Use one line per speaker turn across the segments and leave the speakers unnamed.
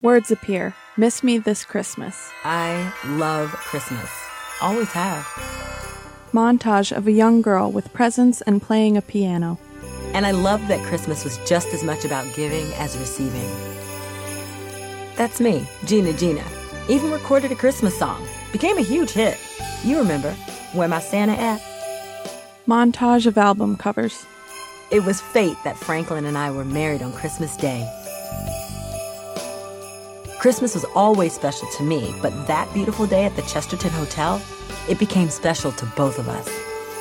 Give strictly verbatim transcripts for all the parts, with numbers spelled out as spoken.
Words appear. Miss me this Christmas.
I love Christmas. Always have.
Montage of a young girl with presents and playing a piano.
And I love that Christmas was just as much about giving as receiving. That's me, Gina Gina. Even recorded a Christmas song. Became a huge hit. You remember, Where My Santa At?
Montage of album covers.
It was fate that Franklin and I were married on Christmas Day. Christmas was always special to me, but that beautiful day at the Chesterton Hotel, it became special to both of us.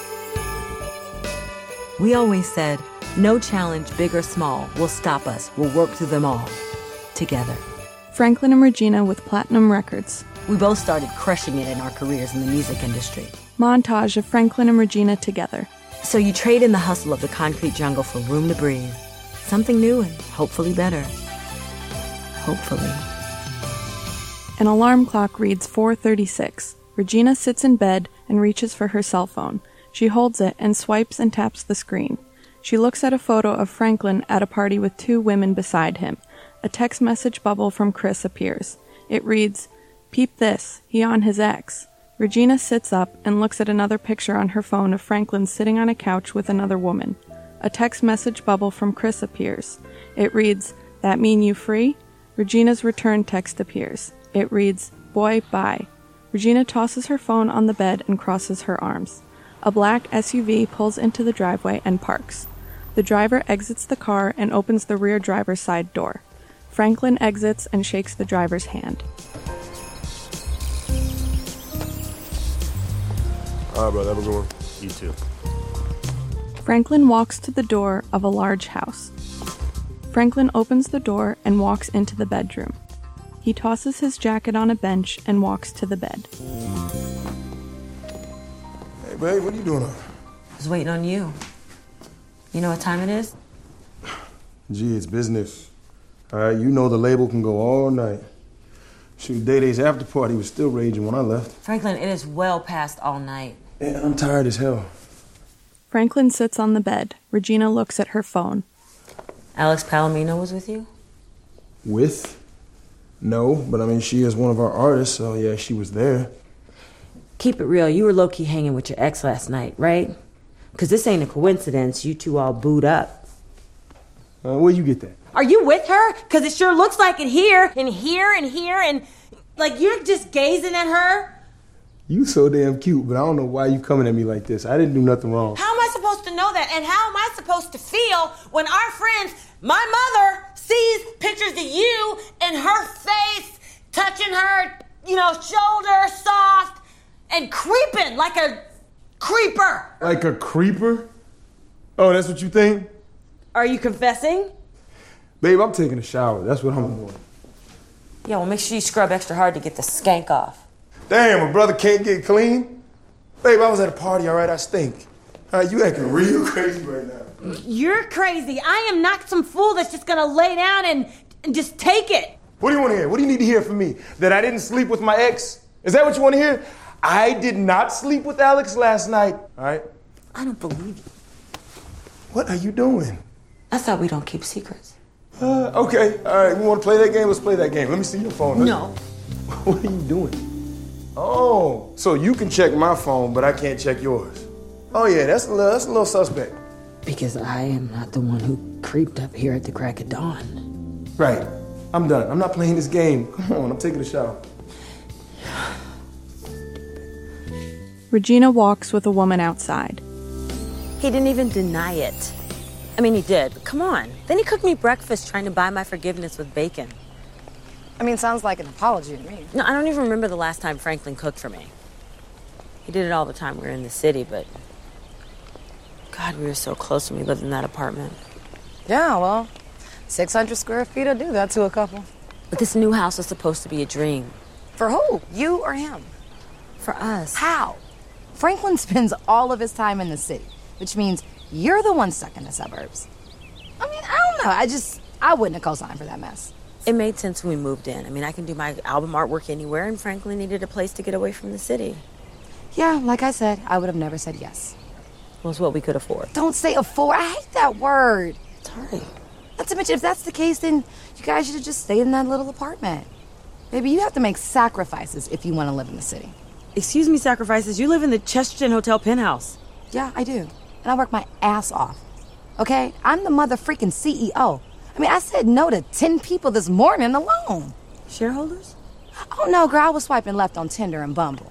We always said, no challenge, big or small, will stop us. We'll work through them all. Together.
Franklin and Regina with Platinum Records.
We both started crushing it in our careers in the music industry.
Montage of Franklin and Regina together.
So you trade in the hustle of the concrete jungle for room to breathe. Something new and hopefully better. Hopefully.
An alarm clock reads four thirty-six. Regina sits in bed and reaches for her cell phone. She holds it and swipes and taps the screen. She looks at a photo of Franklin at a party with two women beside him. A text message bubble from Chris appears. It reads, "Peep this, he on his ex." Regina sits up and looks at another picture on her phone of Franklin sitting on a couch with another woman. A text message bubble from Chris appears. It reads, "That mean you free?" Regina's return text appears. It reads, "Boy, bye." Regina tosses her phone on the bed and crosses her arms. A black S U V pulls into the driveway and parks. The driver exits the car and opens the rear driver's side door. Franklin exits and shakes the driver's hand.
All right, brother, have a good one. You too.
Franklin walks to the door of a large house. Franklin opens the door and walks into the bedroom. He tosses his jacket on a bench and walks to the bed.
Hey, babe, what are you doing up?
I was waiting on you. You know what time it is?
Gee, it's business. All right, you know the label can go all night. Shoot, Day Day's after party was still raging when I left.
Franklin, it is well past all night.
And I'm tired as hell.
Franklin sits on the bed. Regina looks at her phone.
Alex Palomino was with you?
With? No, but I mean, she is one of our artists, so yeah, she was there.
Keep it real. You were low-key hanging with your ex last night, right? Because this ain't a coincidence. You two all booed up.
Uh, where you get that?
Are you with her? Because it sure looks like it here, and here, and here, and... Like, you're just gazing at her?
You so damn cute, but I don't know why you coming at me like this. I didn't do nothing wrong.
How am I supposed to know that? And how am I supposed to feel when our friends, my mother, sees pictures of you and her face touching her, you know, shoulder soft and creeping like a creeper?
Like a creeper? Oh, that's what you think?
Are you confessing?
Babe, I'm taking a shower. That's what I'm doing.
Yeah, well, make sure you scrub extra hard to get the skank off.
Damn, a brother can't get clean? Babe, I was at a party, all right? I stink. All right, you acting real crazy right now.
You're crazy. I am not some fool that's just gonna lay down and, and just take it.
What do you want to hear? What do you need to hear from me? That I didn't sleep with my ex? Is that what you want to hear? I did not sleep with Alex last night, all right?
I don't believe you.
What are you doing?
I thought we don't keep secrets.
Uh, okay, all right, you want to play that game? Let's play that game. Let me see your phone. Let's...
No.
What are you doing? Oh, so you can check my phone, but I can't check yours. Oh, yeah, that's a little, that's a little suspect.
Because I am not the one who creeped up here at the crack of dawn.
Right. I'm done. I'm not playing this game. Come on, I'm taking a shower.
Regina walks with a woman outside.
He didn't even deny it. I mean, he did, but come on. Then he cooked me breakfast trying to buy my forgiveness with bacon.
I mean, sounds like an apology to me.
No, I don't even remember the last time Franklin cooked for me. He did it all the time we were in the city, but... God, we were so close when we lived in that apartment.
Yeah, well, six hundred square feet will do that to a couple.
But this new house was supposed to be a dream.
For who? You or him?
For us.
How? Franklin spends all of his time in the city, which means you're the one stuck in the suburbs. I mean, I don't know. I just, I wouldn't have co-signed for that mess.
It made sense when we moved in. I mean, I can do my album artwork anywhere, and Franklin needed a place to get away from the city.
Yeah, like I said, I would have never said yes.
Well, it's what we could afford.
Don't say afford. I hate that word.
Sorry.
Not to mention, if that's the case, then you guys should have just stayed in that little apartment. Maybe you have to make sacrifices if you want to live in the city.
Excuse me, sacrifices. You live in the Chesterton Hotel penthouse.
Yeah, I do. And I work my ass off. Okay? I'm the mother freaking C E O. I mean, I said no to ten people this morning alone.
Shareholders?
Oh, no, girl. I was swiping left on Tinder and Bumble.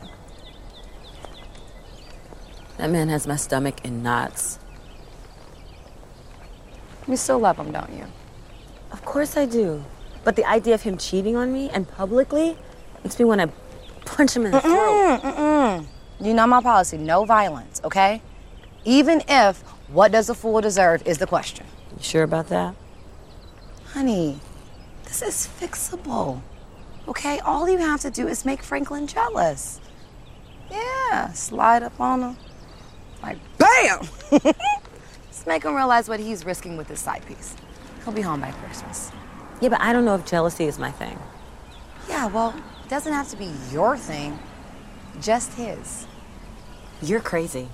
That man has my stomach in knots.
You still love him, don't you?
Of course I do. But the idea of him cheating on me and publicly makes me want to punch him in the
mm-mm,
throat.
Mm-mm. You know my policy. No violence, okay? Even if what does a fool deserve is the question.
You sure about that?
Honey, this is fixable. Okay? All you have to do is make Franklin jealous. Yeah, slide up on him. Like, bam! Just make him realize what he's risking with his side piece. He'll be home by Christmas.
Yeah, but I don't know if jealousy is my thing.
Yeah, well, it doesn't have to be your thing. Just his.
You're crazy.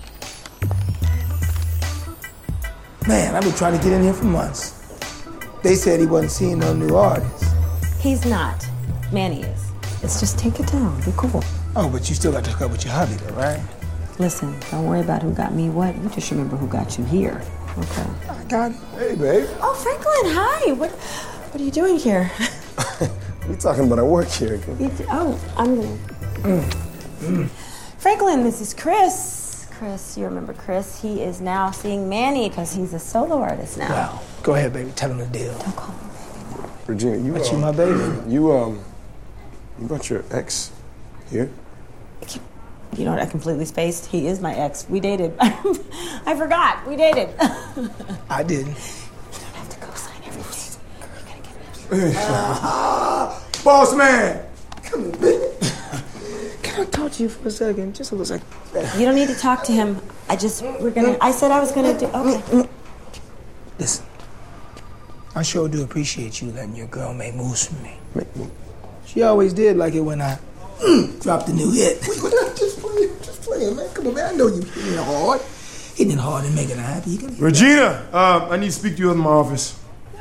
Man, I've been trying to get in here for months. They said he wasn't seeing no new artists.
He's not. Manny is. Let's just take it down. Be cool.
Oh, but you still got to hook up with your hubby, though, right?
Listen, don't worry about who got me what. You just remember who got you here. Okay.
I got it.
Hey, babe.
Oh, Franklin, hi. What What are you doing here?
You talking about I work here?
You, oh, I'm gonna... Mm. Mm. Franklin, this is Chris. Chris, you remember Chris? He is now seeing Manny because he's a solo artist now.
Wow. Go ahead, baby. Tell him the deal.
Don't call me baby. No.
Regina, you...
But
um,
you my baby.
You, um... You brought your ex here?
You know what I completely spaced? He is my ex. We dated. I forgot. We dated.
I didn't.
You don't have to go sign everything. You gotta get
uh, Boss man! Come here, baby. Can I talk to you for a second? Just a little second.
You don't need to talk to him. I just, we're gonna, I said I was gonna do, okay.
Listen, I sure do appreciate you letting your girl make moves for me.
Make moves?
She always did like it when I mm, dropped a new hit. Just playing, just playing, man. Come on, man. I know you hitting it hard. Hitting it hard and making her happy. You can...
Regina, uh, I need to speak to you in my office.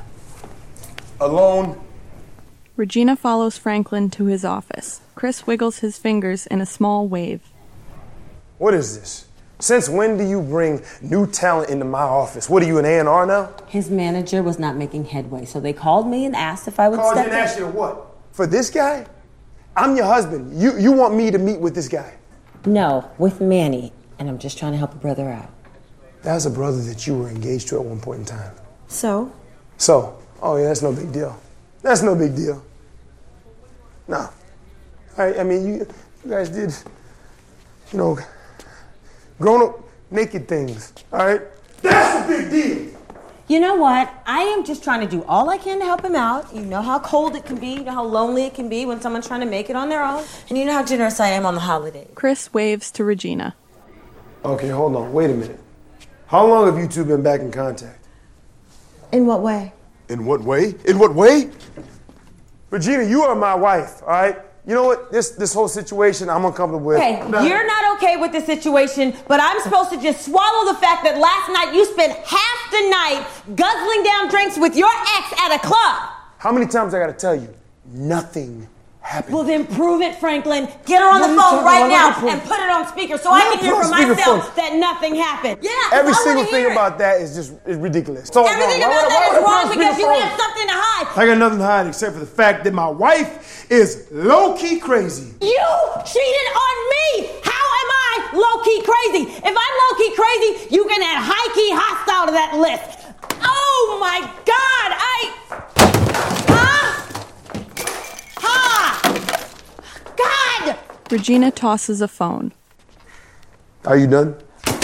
Alone.
Regina follows Franklin to his office. Chris wiggles his fingers in a small wave.
What is this? Since when do you bring new talent into my office? What are you, an A and R now?
His manager was not making headway, so they called me and asked if I would
Called
step
you and
in.
asked you what? For this guy? I'm your husband. You you want me to meet with this guy?
No, with Manny, and I'm just trying to help a brother out.
That's a brother that you were engaged to at one point in time.
So?
So, oh yeah, that's no big deal. That's no big deal. No. I, I mean, you, you guys did, you know, grown-up naked things, all right? That's a big deal.
You know what? I am just trying to do all I can to help him out. You know how cold it can be. You know how lonely it can be when someone's trying to make it on their own. And you know how generous I am on the holidays.
Chris waves to Regina.
Okay, hold on. Wait a minute. How long have you two been back in contact?
In what way?
In what way? In what way? Regina, you are my wife, all right? You know what? This this whole situation I'm uncomfortable with.
Hey, you're not okay with this situation, but I'm supposed to just swallow the fact that last night you spent half the night guzzling down drinks with your ex at a club.
How many times I gotta tell you? Nothing happened.
Well, then prove it, Franklin. Get her on the phone right now and put it on speaker so I can hear for myself that nothing happened. Yeah,
Every
I
single
wanna
thing
hear it.
about that is just is ridiculous. So
Everything
wrong.
about
Why-
that
why-
is
why-
wrong
why-
because you
why-
have something to hide.
I got nothing to hide except for the fact that my wife is low-key crazy.
You cheated on me! How am I low-key crazy? If I'm low-key crazy, you can add high-key hostile to that list. Oh my God! I... Huh? Ha! God!
Regina tosses a phone.
Are you done?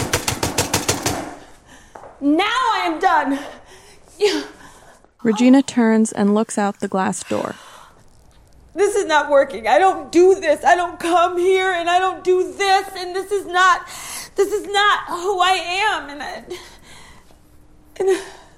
Now I am done. You...
Regina turns and looks out the glass door.
This is not working. I don't do this. I don't come here and I don't do this. And this is not, this is not who I am. And I, and,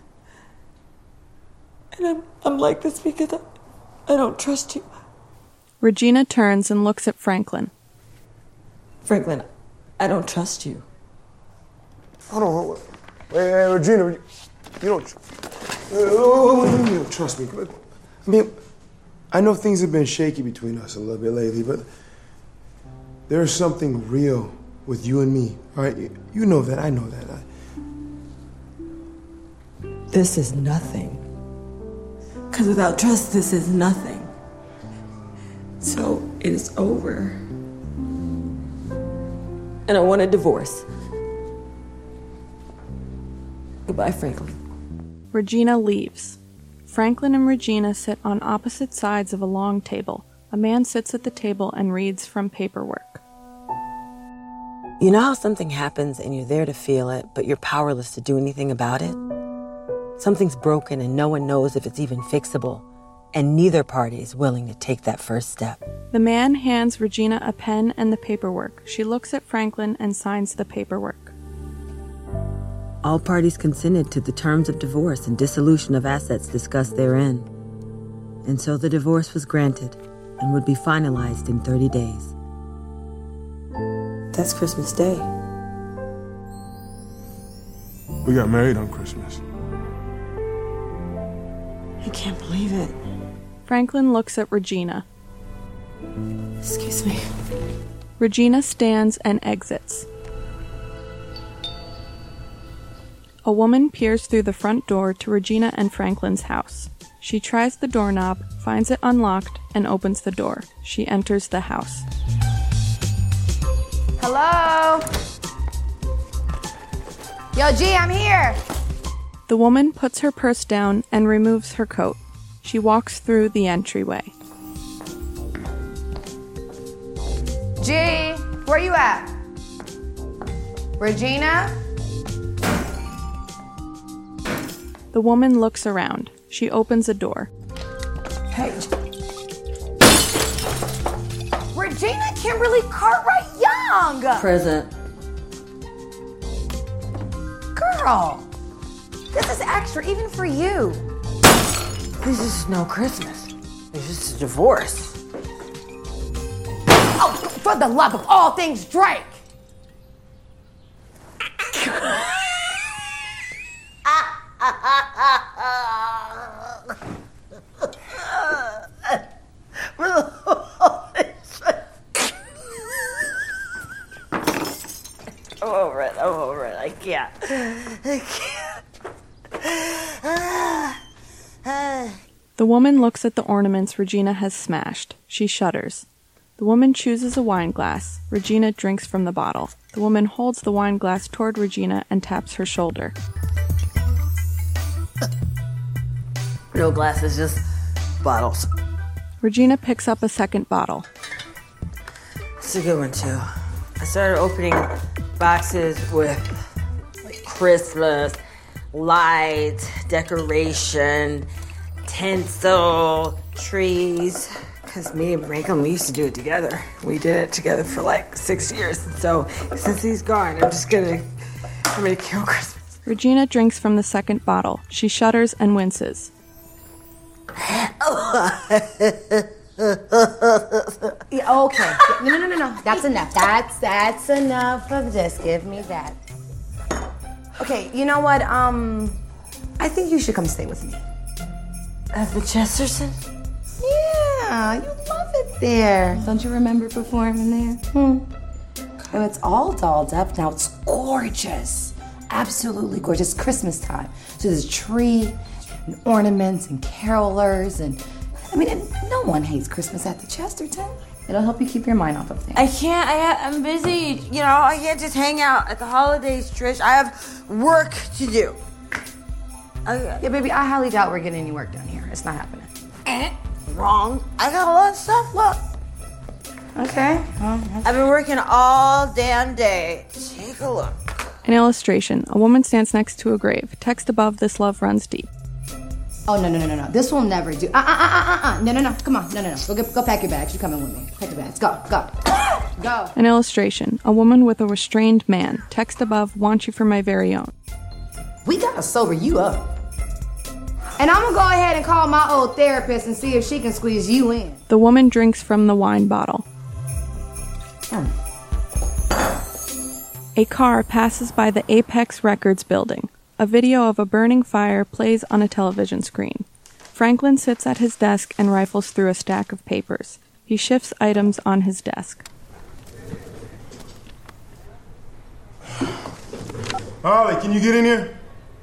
and I'm, I'm like this because I, I don't trust you.
Regina turns and looks at Franklin.
Franklin, I don't trust you.
Hold on. Hold on. Wait, wait, Regina, you don't, you Uh, trust me. I mean, I know things have been shaky between us a little bit lately, but there's something real with you and me, all right? You know that. I know that. I...
This is nothing. Because without trust, this is nothing. So it is over. And I want a divorce. Goodbye, Franklin.
Regina leaves. Franklin and Regina sit on opposite sides of a long table. A man sits at the table and reads from paperwork.
You know how something happens and you're there to feel it, but you're powerless to do anything about it? Something's broken and no one knows if it's even fixable, and neither party is willing to take that first step.
The man hands Regina a pen and the paperwork. She looks at Franklin and signs the paperwork.
All parties consented to the terms of divorce and dissolution of assets discussed therein. And so the divorce was granted and would be finalized in thirty days.
That's Christmas Day.
We got married on Christmas.
I can't believe it.
Franklin looks at Regina.
Excuse me.
Regina stands and exits. A woman peers through the front door to Regina and Franklin's house. She tries the doorknob, finds it unlocked, and opens the door. She enters the house.
Hello? Yo, G, I'm here.
The woman puts her purse down and removes her coat. She walks through the entryway.
G, where you at? Regina?
The woman looks around. She opens a door.
Hey. Regina Kimberly Cartwright Young!
Present.
Girl, this is extra even for you.
This is no Christmas. It's just a divorce.
Oh, for the love of all things Drake!
I'm over it. I'm over it. I can't. I can't.
The woman looks at the ornaments Regina has smashed. She shudders. The woman chooses a wine glass. Regina drinks from the bottle. The woman holds the wine glass toward Regina and taps her shoulder.
No glasses, just bottles.
Regina picks up a second bottle.
It's a good one, too. I started opening boxes with like Christmas, lights, decoration, tinsel, trees. Because me and Franklin, we used to do it together. We did it together for like six years. So since he's gone, I'm just gonna, I'm gonna kill Christmas.
Regina drinks from the second bottle. She shudders and winces.
Yeah, okay. No, no, no, no, no. That's enough. That's that's enough of this. Give me that. Okay, you know what? Um, I think you should come stay with me.
At the Chesterton?
Yeah, you love it there. Don't you remember performing there? Hmm. And it's all dolled up now. It's gorgeous. Absolutely gorgeous. Christmas time. So there's a tree and ornaments and carolers and I mean, and no one hates Christmas at the Chesterton. It'll help you keep your mind off of things.
I can't. I ha- I'm busy. You know, I can't just hang out at the holidays, Trish. I have work to do. I,
Yeah, baby, I highly doubt we're getting any work done here. It's not happening.
eh, wrong. I got a lot of stuff. Look,
Okay. Well,
I've been working all damn day. Take a look.
An illustration. A woman stands next to a grave. Text above, "This love runs deep."
oh, no, no, no, no, no. This will never do. Uh, uh, uh, uh, uh. No, no, no. Come on. No, no, no. Go, get, go pack your bags. You're coming with me. Pack your bags. Go, go. Go.
An illustration. A woman with a restrained man. Text above, "Want you for my very own."
We gotta sober you up. And I'm gonna go ahead and call my old therapist and see if she can squeeze you in.
The woman drinks from the wine bottle.
Hmm.
A car passes by the Apex Records building. A A video of a burning fire plays on a television screen. Franklin sits at his desk and rifles through a stack of papers. He shifts items on his desk.
Holly, can you get in here?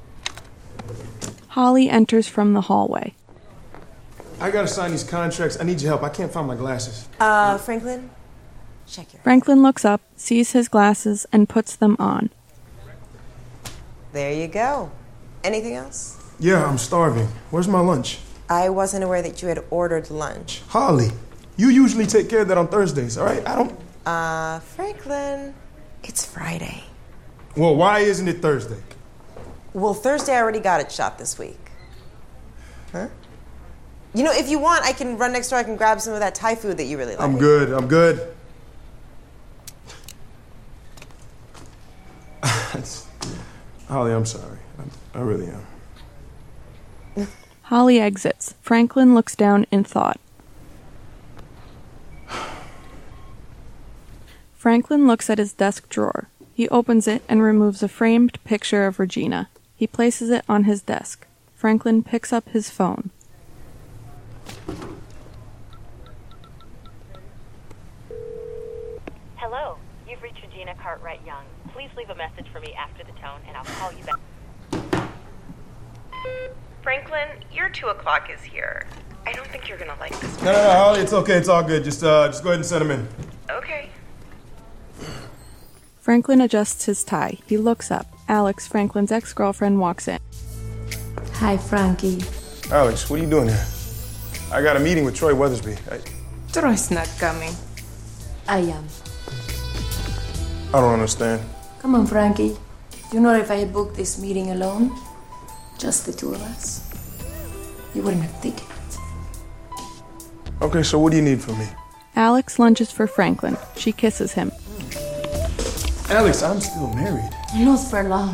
Holly enters from the hallway.
I gotta sign these contracts. I need your help. I can't find my glasses.
Uh, Franklin? Check your...
Franklin looks up, sees his glasses, and puts them on.
There you go. Anything else?
Yeah, I'm starving. Where's my lunch?
I wasn't aware that you had ordered lunch.
Holly, you usually take care of that on Thursdays, all right? I don't...
Uh, Franklin, it's Friday.
Well, why isn't it Thursday?
Well, Thursday I already got it shot this week. Huh? You know, if you want, I can run next door. I can grab some of that Thai food that you really like.
I'm good. I'm good. Holly, I'm sorry. I, I really am.
Holly exits. Franklin looks down in thought. Franklin looks at his desk drawer. He opens it and removes a framed picture of Regina. He places it on his desk. Franklin picks up his phone.
Hello, you've reached Regina Cartwright Young. Please leave a message for me after the tone, and I'll call you back.
Franklin, your two o'clock is here. I don't think you're gonna like this.
No, no, no, Holly, it's okay. It's all good. Just, uh, just go ahead and send them in.
Okay.
Franklin adjusts his tie. He looks up. Alex, Franklin's ex-girlfriend, walks in.
Hi, Frankie.
Alex, what are you doing here? I got a meeting with Troy Weathersby. I,
Troy's not coming. I am.
I don't understand.
Come on, Frankie. You know if I had booked this meeting alone, just the two of us, you wouldn't have taken it.
Okay, so what do you need from me?
Alex lunges for Franklin. She kisses him.
Alex, I'm still married.
Not for long.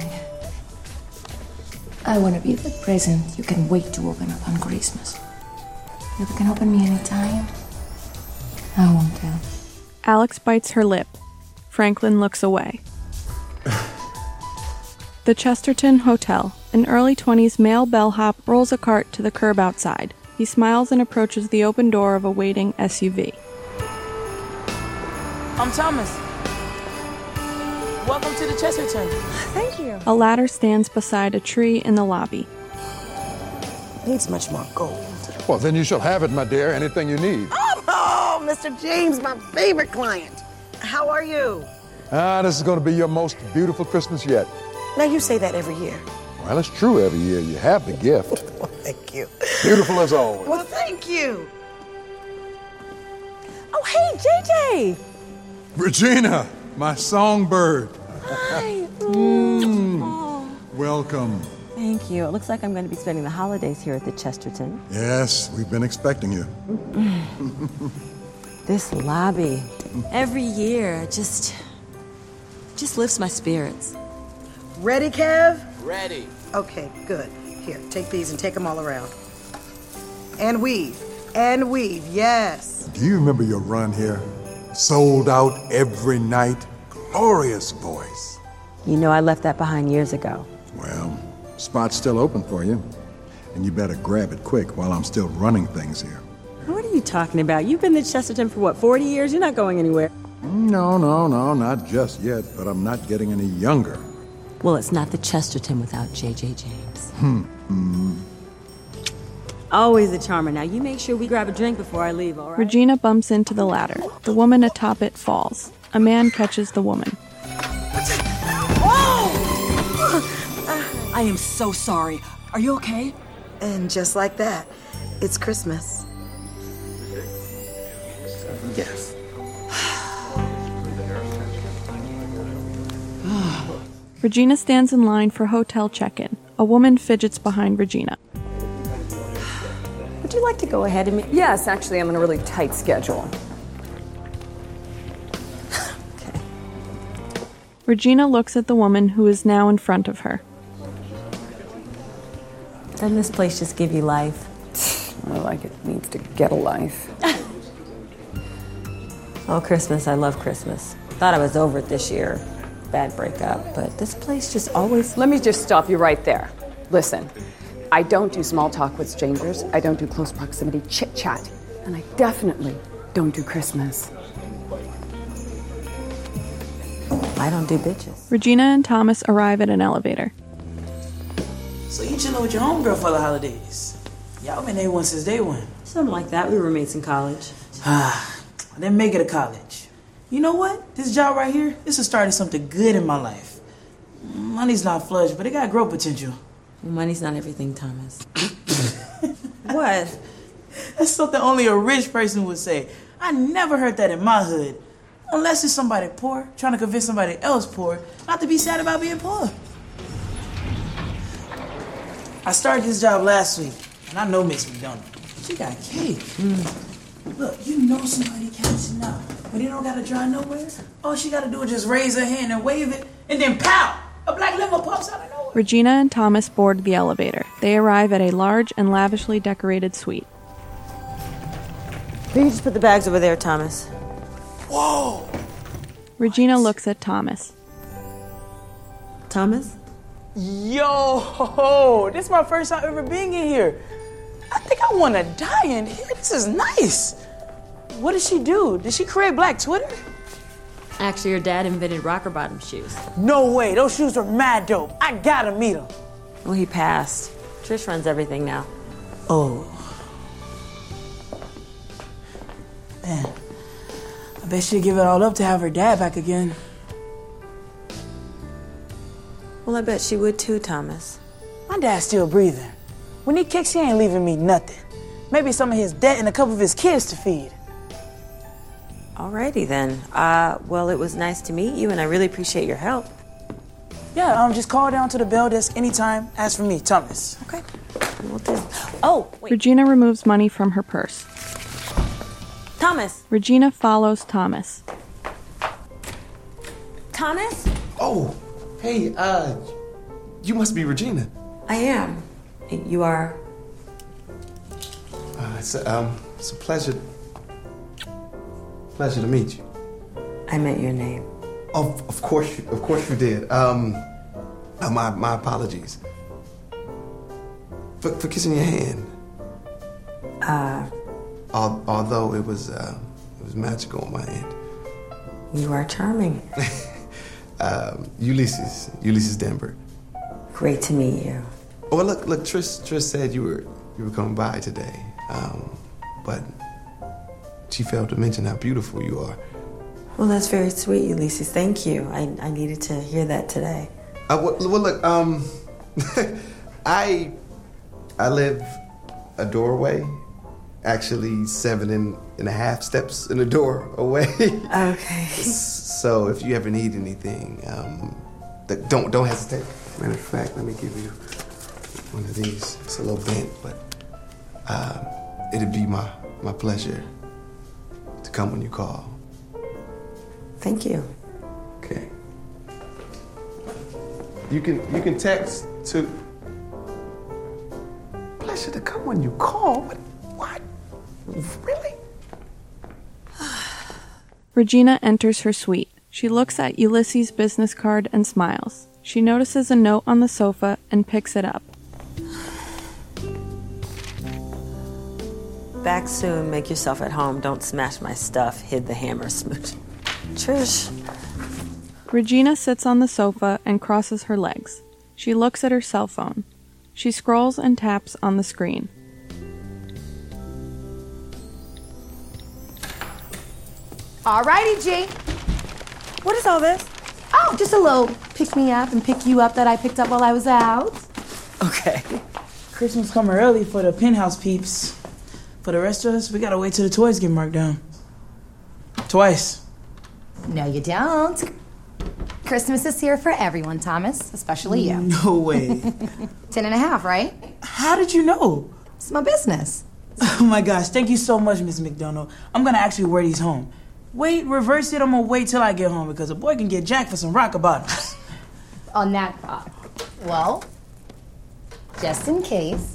I want to be the present you can wait to open up on Christmas. You can open me anytime. I won't tell.
Alex bites her lip. Franklin looks away. The Chesterton Hotel. An early twenties male bellhop rolls a cart to the curb outside. He smiles and approaches the open door of a waiting S U V.
I'm Thomas. Welcome to the Chesterton.
Thank you.
A ladder stands beside a tree in the lobby.
Needs much more gold.
Well, then you shall have it, my dear. Anything you need.
Oh, oh, Mister James, my favorite client. How are you?
Ah, this is going to be your most beautiful Christmas yet.
Now, you say that every year.
Well, it's true every year. You have the gift.
Well, thank you.
Beautiful as always.
Well, thank you. Oh, hey, J J.
Regina, my songbird.
Hi.
Mm.
Oh.
Welcome.
Thank you. It looks like I'm going to be spending the holidays here at the Chesterton.
Yes, we've been expecting you.
This lobby, every year, just, just lifts my spirits.
Ready, Kev?
Ready.
Okay, good. Here, take these and take them all around. And weave. And weave, yes.
Do you remember your run here? Sold out every night. Glorious voice.
You know I left that behind years ago.
Well, spot's still open for you. And you better grab it quick while I'm still running things here.
What are you talking about? You've been to Chesterton for what, forty years? You're not going anywhere.
No, no, no, not just yet, but I'm not getting any younger.
Well, it's not the Chesterton without J J James.
Hmm. Mm.
Always a charmer. Now, you make sure we grab a drink before I leave, all right?
Regina bumps into the ladder. The woman atop it falls. A man catches the woman.
Oh! I am so sorry. Are you okay?
And just like that, it's Christmas.
Yes.
Regina stands in line for hotel check-in. A woman fidgets behind Regina.
Would you like to go ahead and meet?
Yes, actually, I'm on a really tight schedule.
Okay.
Regina looks at the woman who is now in front of her.
Doesn't this place just give you life?
More like it needs to get a life.
Oh, Christmas. I love Christmas. Thought I was over it this year. bad breakup, but this place just always...
Let me just stop you right there. Listen, I don't do small talk with strangers. I don't do close proximity chit-chat. And I definitely don't do Christmas.
I don't do bitches.
Regina and Thomas arrive at an elevator.
So you chillin' with your homegirl for the holidays? Y'all been A one since day one.
Something like that. We were roommates in college.
Ah, I didn't make it to college. You know what? This job right here, this has started something good in my life. Money's not flush, but it got growth potential.
Well, money's not everything, Thomas. What?
That's something only a rich person would say. I never heard that in my hood. Unless it's somebody poor, trying to convince somebody else poor not to be sad about being poor. I started this job last week, and I know Miss McDonough. She got cake. Mm. Look, you know somebody cashing out, but they don't gotta drive nowhere. All she gotta do is just raise her hand and wave it, and then pow! A black limo pops out of nowhere.
Regina and Thomas board the elevator. They arrive at a large and lavishly decorated suite.
You just put the bags over there, Thomas.
Whoa!
Regina looks at Thomas.
Thomas?
Yo, this is my first time ever being in here. I think I want to die in here. This is nice. What did she do? Did she create Black Twitter?
Actually, your dad invented rocker bottom shoes.
No way. Those shoes are mad dope. I gotta meet him.
Well, he passed. Trish runs everything now.
Oh. Man, I bet she'd give it all up to have her dad back again.
Well, I bet she would too, Thomas.
My dad's still breathing. When he kicks, he ain't leaving me nothing. Maybe some of his debt and a couple of his kids to feed.
Alrighty then. Uh, well, it was nice to meet you, and I really appreciate your help.
Yeah, um, just call down to the bell desk anytime. Ask for me, Thomas.
Okay. We'll do. Oh, wait.
Regina removes money from her purse.
Thomas.
Regina follows Thomas.
Thomas?
Oh, hey, uh, you must be Regina.
I am. You are?
Uh, it's a, um, it's a pleasure, pleasure to meet you.
I meant your name.
Of, of course, you, of course you did. Um, uh, my, my apologies. For, for kissing your hand.
Uh.
Al- although it was, uh, it was magical on my end.
You are charming.
um, Ulysses, Ulysses Denver.
Great to meet you.
Oh, well, look, look, Trish, Trish said you were, you were coming by today. Um, but she failed to mention how beautiful you are.
Well, that's very sweet, Ulysses. Thank you. I, I needed to hear that today.
Uh, well, well, look, um, I, I live a doorway, actually seven and, and a half steps in the door away.
Okay.
So if you ever need anything, um, don't don't hesitate. Matter of fact, let me give you one of these. It's a little bent, but uh, it'd be my, my pleasure to come when you call.
Thank you.
Okay. You can you can text to pleasure to come when you call. What? What? Really?
Regina enters her suite. She looks at Ulysses' business card and smiles. She notices a note on the sofa and picks it up.
Back soon. Make yourself at home. Don't smash my stuff. Hid the hammer, smooch. Trish.
Regina sits on the sofa and crosses her legs. She looks at her cell phone. She scrolls and taps on the screen.
Alrighty, G.
What is all this?
Oh, just a little pick me up and pick you up that I picked up while I was out.
Okay. Christmas coming early for the penthouse peeps. For the rest of us, we gotta wait till the toys get marked down. Twice.
No, you don't. Christmas is here for everyone, Thomas, especially you.
No way.
Ten and a half, right?
How did you know?
It's my business.
Oh my gosh, thank you so much, Miss McDonough. I'm gonna actually wear these home. Wait, reverse it, I'm gonna wait till I get home because a boy can get jacked for some rocker bottoms.
On that rock. Well, just in case.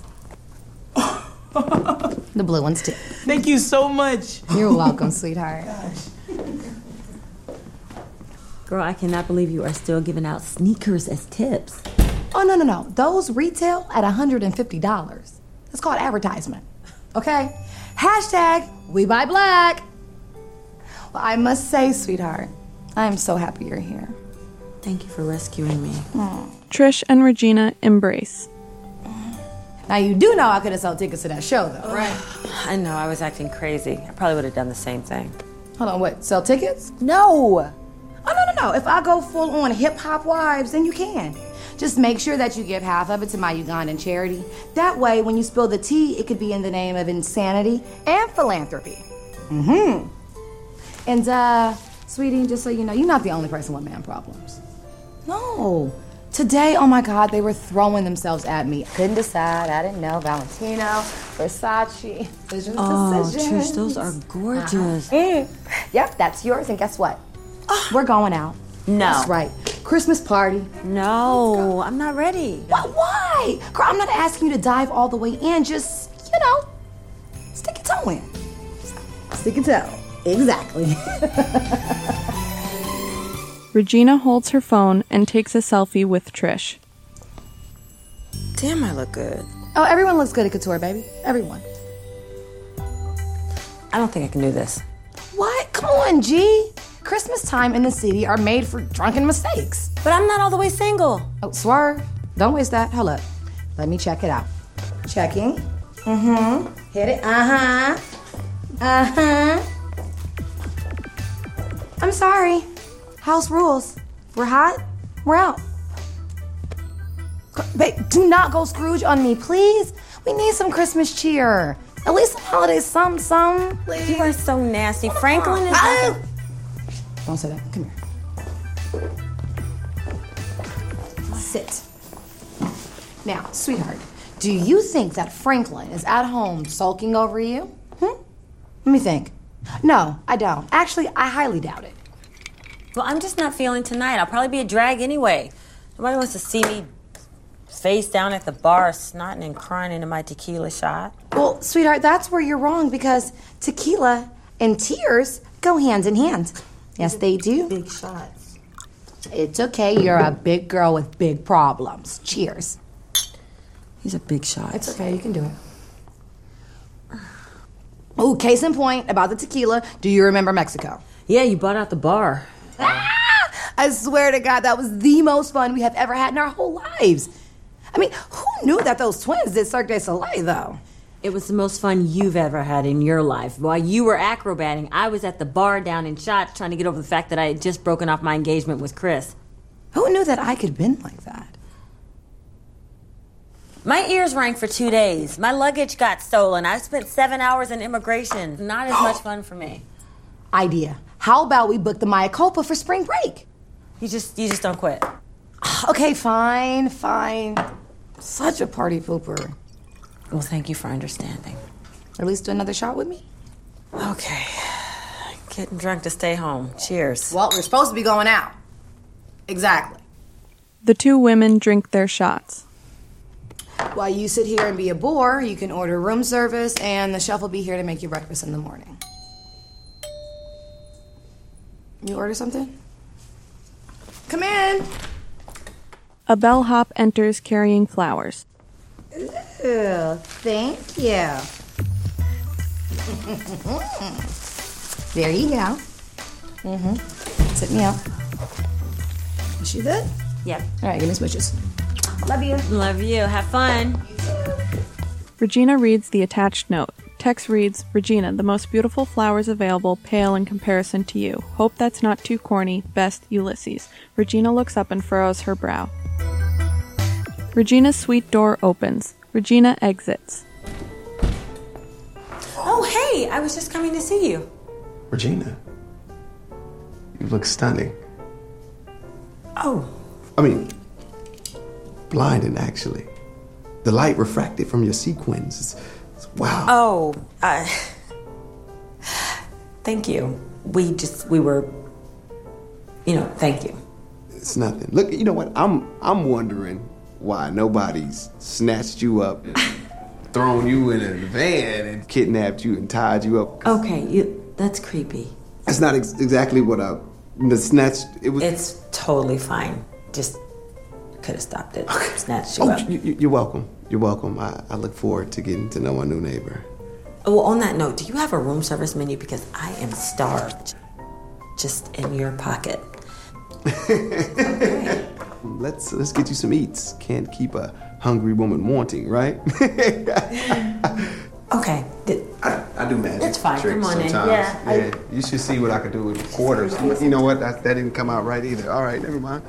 The blue ones too.
Thank you so much.
You're welcome, sweetheart.
Gosh.
Girl, I cannot believe you are still giving out sneakers as tips.
Oh, no, no, no. Those retail at one hundred fifty dollars. It's called advertisement. Okay? Hashtag we buy black. Well, I must say, sweetheart, I am so happy you're here.
Thank you for rescuing me.
Aww.
Trish and Regina embrace.
Now, you do know I could have sold tickets to that show, though, right?
I know, I was acting crazy. I probably would have done the same thing.
Hold on, what? Sell tickets? No. Oh, no, no, no. If I go full on hip-hop wives, then you can. Just make sure that you give half of it to my Ugandan charity. That way, when you spill the tea, it could be in the name of insanity and philanthropy. Mm-hmm. And, uh, sweetie, just so you know, you're not the only person with man problems. No. Today, oh my God, they were throwing themselves at me. Couldn't decide. I didn't know. Valentino, Versace. Decisions,
oh,
decisions.
Trish, those are gorgeous.
Uh-huh. Mm. Yep, that's yours. And guess what? We're going out.
No.
That's right. Christmas party.
No, I'm not ready.
Why? Why? Girl, I'm not asking you to dive all the way in. Just, you know, stick your toe in. Stick your toe. Exactly.
Regina holds her phone and takes a selfie with Trish.
Damn, I look good.
Oh, everyone looks good at Couture, baby. Everyone.
I don't think I can do this.
What? Come on, G. Christmas time in the city are made for drunken mistakes.
But I'm not all the way single.
Oh, swerve. Don't waste that. Hold up. Let me check it out. Checking. Mm-hmm. Hit it. Uh-huh. Uh-huh. I'm sorry. House rules. We're hot. We're out. Babe, do not go Scrooge on me, please. We need some Christmas cheer. At least some holidays, some, some. Please.
You are so nasty. Franklin is...
Oh. Don't say that. Come here. Sit. Now, sweetheart, do you think that Franklin is at home sulking over you? Hmm? Let me think. No, I don't. Actually, I highly doubt it.
Well, I'm just not feeling tonight. I'll probably be a drag anyway. Nobody wants to see me face down at the bar, snotting and crying into my tequila shot.
Well, sweetheart, that's where you're wrong, because tequila and tears go hand in hand. Yes, they do.
Big shots.
It's okay. You're a big girl with big problems. Cheers.
These are big shots.
It's okay. You can do it. Oh, case in point about the tequila. Do you remember Mexico?
Yeah, you bought out the bar.
Ah! I swear to God, that was the most fun we have ever had in our whole lives. I mean, who knew that those twins did Cirque du Soleil, though?
It was the most fun you've ever had in your life. While you were acrobating, I was at the bar down in shots trying to get over the fact that I had just broken off my engagement with Chris.
Who knew that I could bend like that?
My ears rang for two days. My luggage got stolen. I spent seven hours in immigration. Not as much fun for me.
Idea. How about we book the Maya Culpa for spring break?
You just, you just don't quit.
Okay, fine, fine. Such a party pooper.
Well, thank you for understanding.
At least do another shot with me?
Okay. Getting drunk to stay home. Cheers.
Well, we're supposed to be going out. Exactly.
The two women drink their shots.
While you sit here and be a bore, you can order room service, and the chef will be here to make you breakfast in the morning. You order something? Come in.
A bellhop enters carrying flowers.
Ooh, thank you. There you go. Mm-hmm. Sit me up. Is she good?
Yep.
All right, give me switches. Love you.
Love you. Have fun.
Regina reads the attached note. Text reads, Regina, the most beautiful flowers available, pale in comparison to you. Hope that's not too corny. Best, Ulysses. Regina looks up and furrows her brow. Regina's suite door opens. Regina exits.
Oh, hey, I was just coming to see you.
Regina, you look stunning.
Oh.
I mean, blinding, actually. The light refracted from your sequins. It's, it's, wow.
Oh, uh, thank you. We just, we were, you know, thank you.
It's nothing. Look, you know what? I'm, I'm wondering why nobody's snatched you up and thrown you in a van and kidnapped you and tied you up.
Okay, you, that's creepy.
That's not ex- exactly what I The snatch, it was...
It's totally fine. Just could have stopped it.
Okay.
Snatched you
oh,
up.
You, you're welcome. You're welcome. I, I look forward to getting to know my new neighbor.
Oh, well, on that note, do you have a room service menu? Because I am starved. Just in your pocket.
Okay. Let's let's get you some eats. Can't keep a hungry woman wanting, right?
Okay.
I, I do magic
That's fine.
tricks
Come on in.
sometimes.
Yeah, I-
yeah. You should see what I could do with quarters. You know what? That, that didn't come out right either. All right, never mind.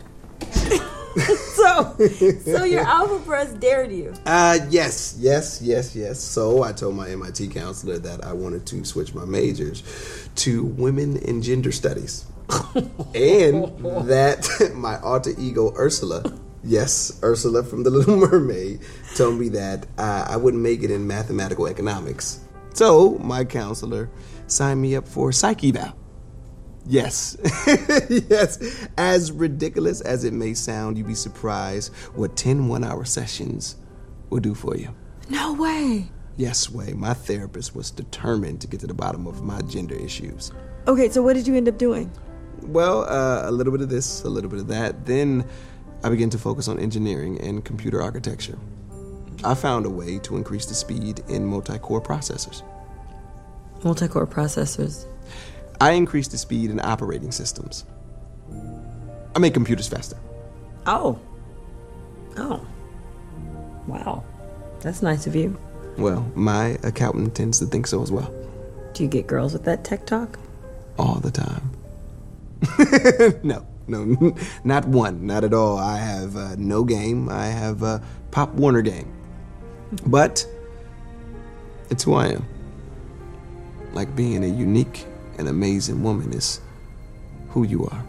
so, so your alpha press dared you.
Uh, yes, yes, yes, yes. So I told my M I T counselor that I wanted to switch my majors to women and gender studies. And that my alter ego, Ursula, yes, Ursula from The Little Mermaid, told me that uh, I wouldn't make it in mathematical economics. So my counselor signed me up for psych eval. Yes, yes. As ridiculous as it may sound, you'd be surprised what ten one-hour sessions will do for you.
No way.
Yes, way. My therapist was determined to get to the bottom of my gender issues.
Okay, so what did you end up doing?
Well, uh, a little bit of this, a little bit of that. Then I began to focus on engineering and computer architecture. I found a way to increase the speed in multi-core processors.
Multi-core processors.
I increased the speed in operating systems. I make computers faster.
Oh. Oh. Wow. That's nice of you.
Well, my accountant tends to think so as well.
Do you get girls with that tech talk?
All the time. no, no, not one, not at all. I have uh, no game. I have a Pop Warner game. But it's who I am. Like being a unique and amazing woman is who you are.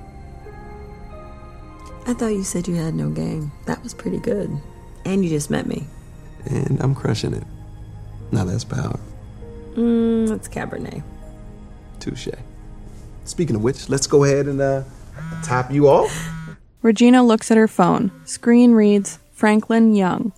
I thought you said you had no game. That was pretty good. And you just met me.
And I'm crushing it. Now that's power.
Mmm, it's Cabernet.
Touche. Speaking of which, let's go ahead and uh, top you off.
Regina looks at her phone. Screen reads, Franklin Young.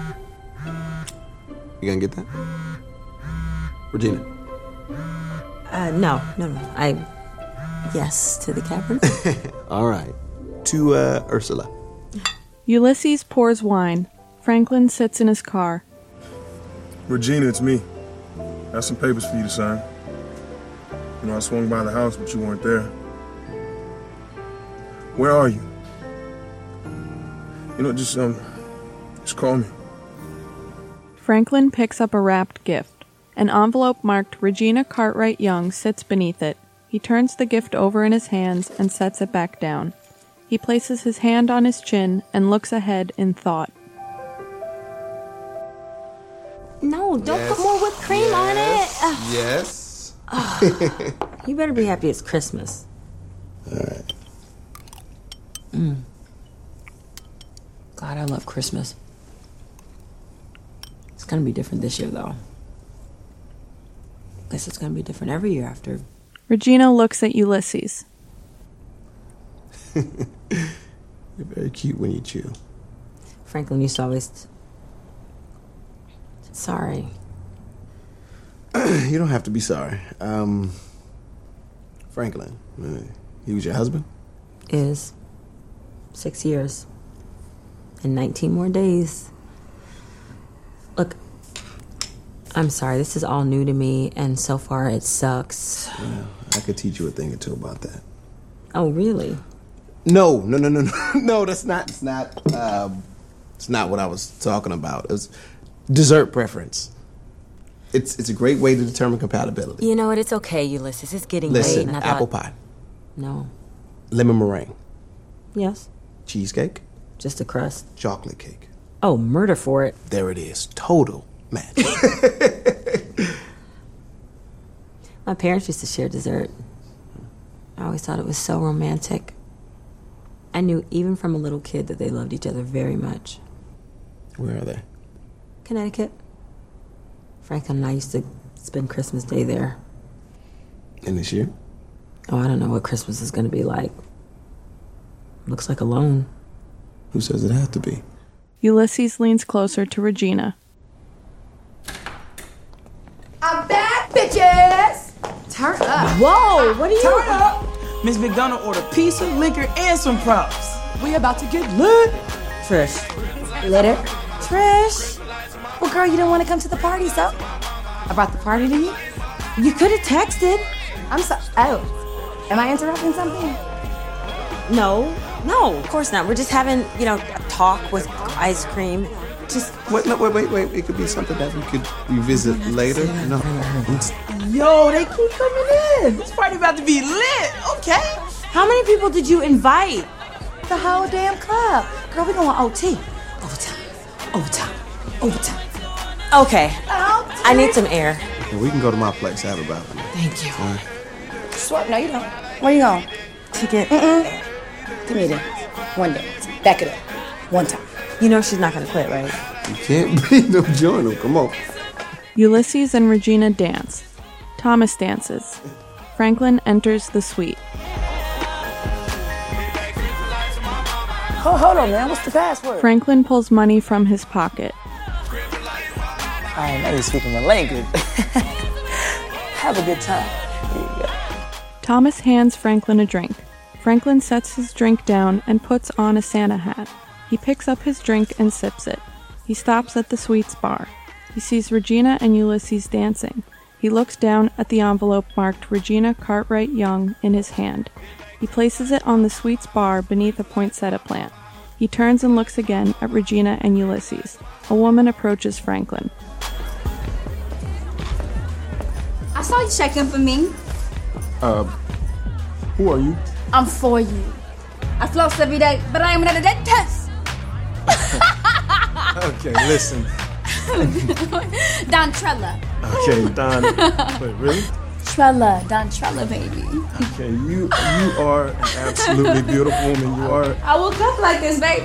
You gonna get that? Regina.
Uh, no, no, no. I, yes to the Cabernet.
All right. To uh, Ursula.
Ulysses pours wine. Franklin sits in his car.
Regina, it's me. Got some papers for you to sign. You know, I swung by the house, but you weren't there. Where are you? You know, just, um, just call me.
Franklin picks up a wrapped gift. An envelope marked Regina Cartwright Young sits beneath it. He turns the gift over in his hands and sets it back down. He places his hand on his chin and looks ahead in thought.
No, don't
Yes.
put more whipped cream
yes.
on it. Ugh.
Yes.
You better be happy it's Christmas.
All right.
Mm. God, I love Christmas. It's gonna be different this year, though. Guess it's gonna be different every year after.
Regina looks at Ulysses.
You're very cute when you chew.
Franklin used to always. Sorry.
You don't have to be sorry. Um, Franklin, uh, he was your husband?
Is. Six years. And nineteen more days. Look, I'm sorry, this is all new to me, and so far it sucks.
Yeah, I could teach you a thing or two about that.
Oh, really?
No, no, no, no, no, no. That's not. It's not. Um, it's not what I was talking about. It was dessert preference. It's it's a great way to determine compatibility.
You know what? It's okay, Ulysses. It's getting
Listen,
late. And I
apple
thought,
pie,
No.
lemon meringue,
Yes.
cheesecake,
Just a crust.
chocolate cake.
Oh, murder for it.
There it is. Total match.
My parents used to share dessert. I always thought it was so romantic. I knew even from a little kid that they loved each other very much.
Where are they?
Connecticut. Franklin and I used to spend Christmas Day there.
And this year?
Oh, I don't know what Christmas is going to be like. Looks like alone.
Who says it had to be?
Ulysses leans closer to Regina.
I'm back, bitches! Turn up.
Whoa, what are you...
Turn up!
Miss McDonough ordered pizza, liquor, and some props. We about to get lit.
Trish.
Litter? Trish? Well, girl, you don't want to come to the party, so? I brought the party to you? You could have texted. I'm so. Oh. Am I interrupting something?
No, no, of course not. We're just having, you know, a talk with ice cream. Just
Wait, no, wait, wait, wait. It could be something that we could revisit later. No.
Yo, they keep coming in. This party about to be lit, okay?
How many people did you invite?
The whole damn club. Girl, we going O T. Overtime. Overtime. Overtime.
Okay. I need some air.
Okay, we can go to my place. I have a balcony.
Thank you.
All right.
Swear, no, you don't. Where you going?
To get
Mm-mm. Give me a dance. One dance. Back it up. One time.
You know she's not gonna quit, right?
You can't beat them, join them. Come on.
Ulysses and Regina dance. Thomas dances. Franklin enters the suite.
Oh, hold on, man. What's the password?
Franklin pulls money from his pocket.
I know you're speaking my language. Have a good time. Here you go.
Thomas hands Franklin a drink. Franklin sets his drink down and puts on a Santa hat. He picks up his drink and sips it. He stops at the suite's bar. He sees Regina and Ulysses dancing. He looks down at the envelope marked Regina Cartwright Young in his hand. He places it on the suite's bar beneath a poinsettia plant. He turns and looks again at Regina and Ulysses. A woman approaches Franklin.
I saw you checking for me.
Uh, who are you?
I'm for you. I floss every day, but I am not a dead test.
Okay, listen.
Don Trella.
Okay, Don. Wait, really?
Trella, Don Trella, baby.
Okay, you you are an absolutely beautiful woman. You are.
I woke up like this, baby.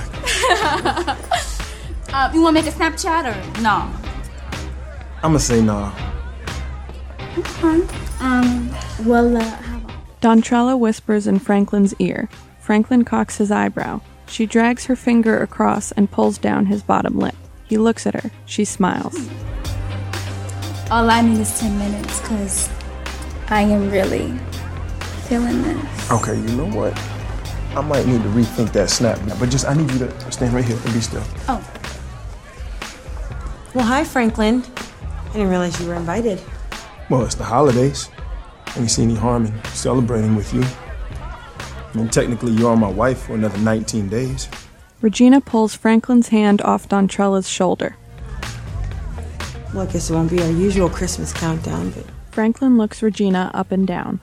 uh, you want to make a Snapchat or no?
I'm gonna say nah.
Okay. Um. Well, uh, how about?
Dontrella whispers in Franklin's ear. Franklin cocks his eyebrow. She drags her finger across and pulls down his bottom lip. He looks at her. She smiles.
All I need is ten minutes, cause I am really feeling this.
Okay, you know what? I might need to rethink that snap, but just I need you to stand right here and be still.
Oh.
Well, hi, Franklin. I didn't realize you were invited.
Well, it's the holidays. I ain't see any harm in celebrating with you. I mean, technically, you are my wife for another nineteen days.
Regina pulls Franklin's hand off Dontrella's shoulder.
Well, I guess it won't be our usual Christmas countdown, but...
Franklin looks Regina up and down.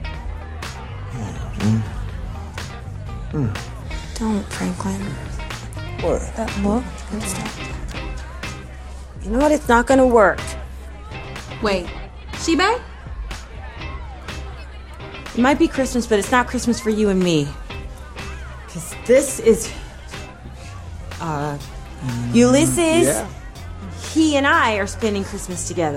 Mm. Mm.
Don't, Franklin.
What?
That look and stuff. You know what? It's not gonna work.
Wait, she back?
It might be Christmas, but it's not Christmas for you and me. Because this is... Uh... Mm. Ulysses...
Yeah.
He and I are spending Christmas together.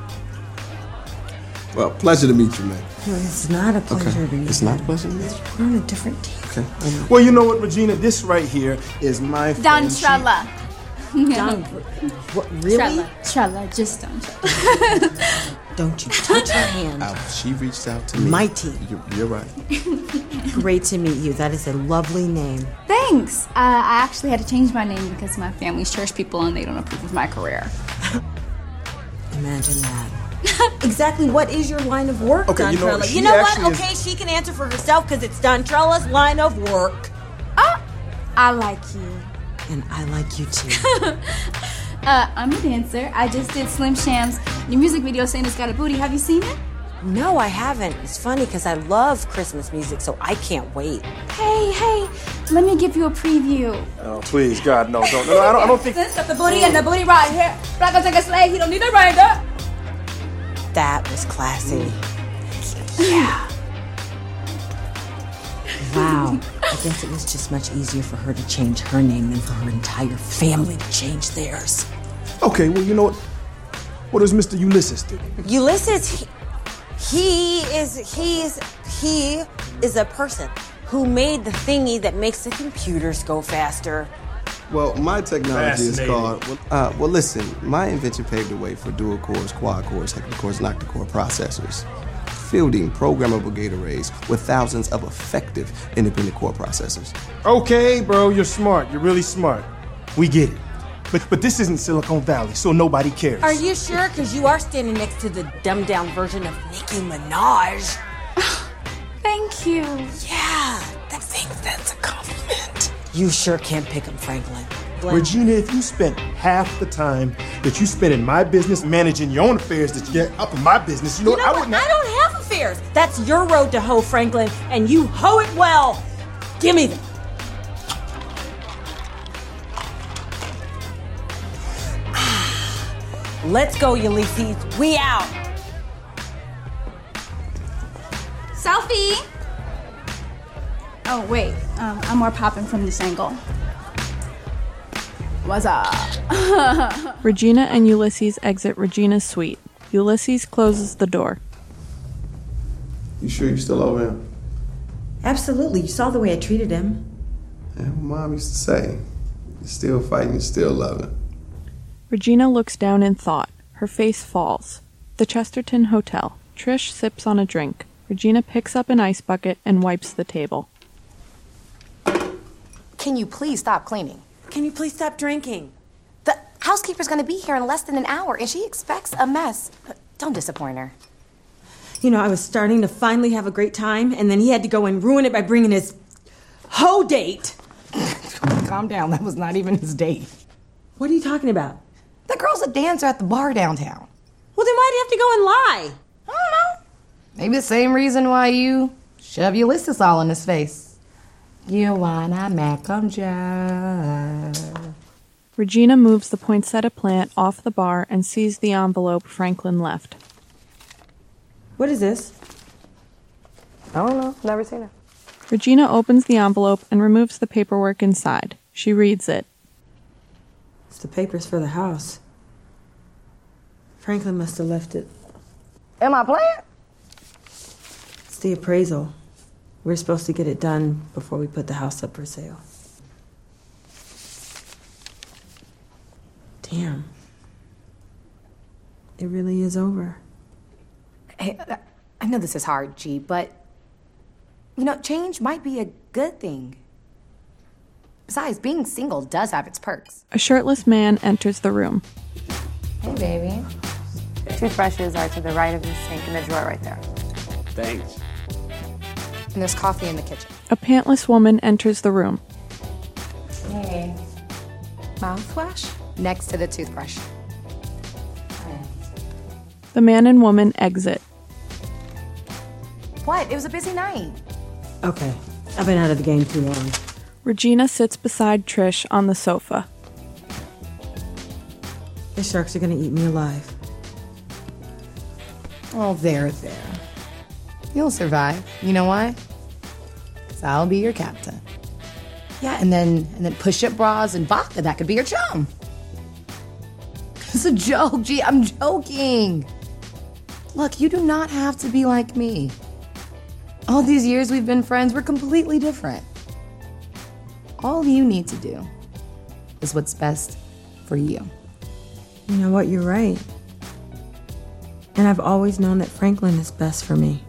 Well, pleasure to meet you, man.
No, it's not a pleasure
Okay.
to meet
It's
you.
not a pleasure to meet you.
We're on a different team.
Okay.
Well, you know what, Regina? This right here is my
Don
friend. She-
Trella.
Don, what, really?
Trella, Trella, just Don Trella.
Don't you touch her hand.
Uh, she reached out to me.
Mighty.
You're, you're right.
Great to meet you. That is a lovely name.
Thanks. Uh, I actually had to change my name because my family's church people and they don't approve of my career.
Imagine that. Exactly what is your line of work,
Okay, you know what,
Dontrella?
she
You know what?
actually is-
Okay, she can answer for herself because it's Dontrella's line of work.
Oh, I like you.
And I like you too.
uh, I'm a dancer. I just did Slim Shams' new music video saying it's got a booty. Have you seen it?
No, I haven't. It's funny because I love Christmas music, so I can't wait.
Hey, hey, let me give you a preview.
Oh, please, God, no, don't. No, no, I don't, I don't think...
This got the booty and the booty right here. Black gonna take a slave. He don't need a rider.
That was classy. Yeah. Wow. I guess it was just much easier for her to change her name than for her entire family to change theirs.
Okay, well, you know what? What does Mister Ulysses do?
Ulysses, he, he is, he's, he is a person who made the thingy that makes the computers go faster.
Well, my technology is
Fascinating.
called. Well, uh, well, listen, my invention paved the way for dual cores, quad cores, hecta cores, and octa core processors. fielding programmable Gatorades with thousands of effective independent core processors.
Okay, bro, you're smart. You're really smart. We get it. But but this isn't Silicon Valley, so nobody cares.
Are you sure? Because you are standing next to the dumbed-down version of Nicki Minaj.
Thank you.
Yeah, I think that's a compliment. You sure can pick 'em, Franklin.
Regina, if you spent half the time that you spend in my business managing your own affairs that you get up in my business, you know,
You know
I
what?
would not.
I don't have affairs. That's your road to hoe, Franklin, and you hoe it well. Give me them. Let's go, Ulysses. We out.
Selfie! Oh, wait. Um, I'm more popping from this angle. What's up?
Regina and Ulysses exit Regina's suite. Ulysses closes the door.
You sure you still over him?
Absolutely. You saw the way I treated him.
Yeah, Mom used to say, you're still fighting, you still love him.
Regina looks down in thought. Her face falls. The Chesterton Hotel. Trish sips on a drink. Regina picks up an ice bucket and wipes the table.
Can you please stop cleaning?
Can you please stop drinking?
The housekeeper's gonna be here in less than an hour, and she expects a mess. Don't disappoint her.
You know, I was starting to finally have a great time, and then he had to go and ruin it by bringing his hoe date.
Calm down, that was not even his date.
What are you talking about?
The girl's a dancer at the bar downtown.
Well, then why'd you have to go and lie?
I don't know. Maybe the same reason why you shove Ulysses all in his face. You wanna make 'em jealous.
Regina moves the poinsettia plant off the bar and sees the envelope Franklin left.
What is this?
I don't know. Never seen it.
Regina opens the envelope and removes the paperwork inside. She reads it.
It's the papers for the house. Franklin must have left it.
Am I playing?
It's the appraisal. We're supposed to get it done before we put the house up for sale. Damn. It really is over.
Hey, I know this is hard, G, but, you know, change might be a good thing. Besides, being single does have its perks.
A shirtless man enters the room.
Hey, baby. Toothbrushes are to the right of the sink in the drawer right there.
Thanks.
And there's coffee in the kitchen.
A pantless woman enters the room.
Hey. Mouthwash next to the toothbrush.
The man and woman exit.
What? It was a busy night.
Okay. I've been out of the game too long.
Regina sits beside Trish on the sofa.
The sharks are gonna eat me alive.
Oh, there, there. You'll survive. You know why? Because I'll be your captain. Yeah, and then and then push-up bras and vodka, that could be your chum. It's a joke, gee, I'm joking. Look, you do not have to be like me. All these years we've been friends, we're completely different. All you need to do is what's best for you.
You know what? You're right. And I've always known that Franklin is best for me.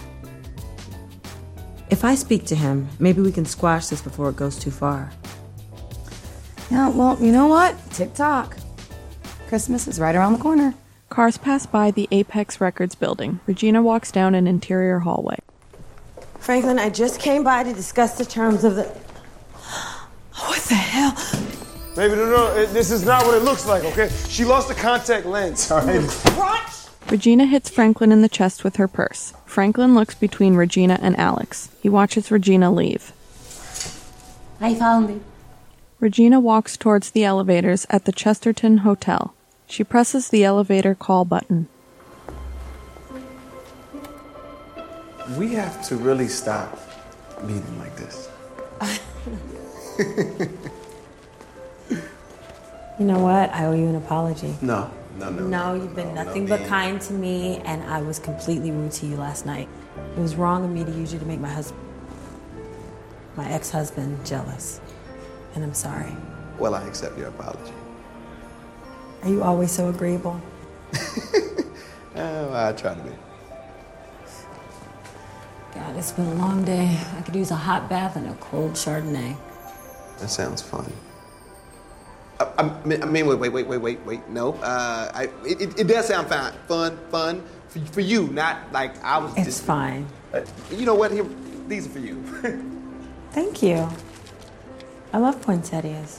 If I speak to him, maybe we can squash this before it goes too far.
Yeah, well, you know what? Tick-tock. Christmas is right around the corner.
Cars pass by the Apex Records building. Regina walks down an interior hallway.
Franklin, I just came by to discuss the terms of the... What the hell?
Baby, no, no, it, this is not what it looks like, okay? She lost the contact lens, all right?
What? Regina hits Franklin in the chest with her purse. Franklin looks between Regina and Alex. He watches Regina leave.
I found it.
Regina walks towards the elevators at the Chesterton Hotel. She presses the elevator call button.
We have to really stop meeting like this.
You know what? I owe you an apology.
No, no, no.
No, you've been
no,
nothing
no,
but
man.
kind to me, and I was completely rude to you last night. It was wrong of me to use you to make my husband, my ex-husband, jealous. And I'm sorry.
Well, I accept your apology.
Are you always so agreeable?
Oh, I try to be.
God, it's been a long day. I could use a hot bath and a cold Chardonnay.
That sounds fun. I, I mean, I mean, wait, wait, wait, wait, wait, wait. No, uh, I, it, it, it does sound fine. Fun, fun for, for you, not like I was.
It's
just,
fine.
Uh, you know what? Here, these are for you.
Thank you. I love poinsettias.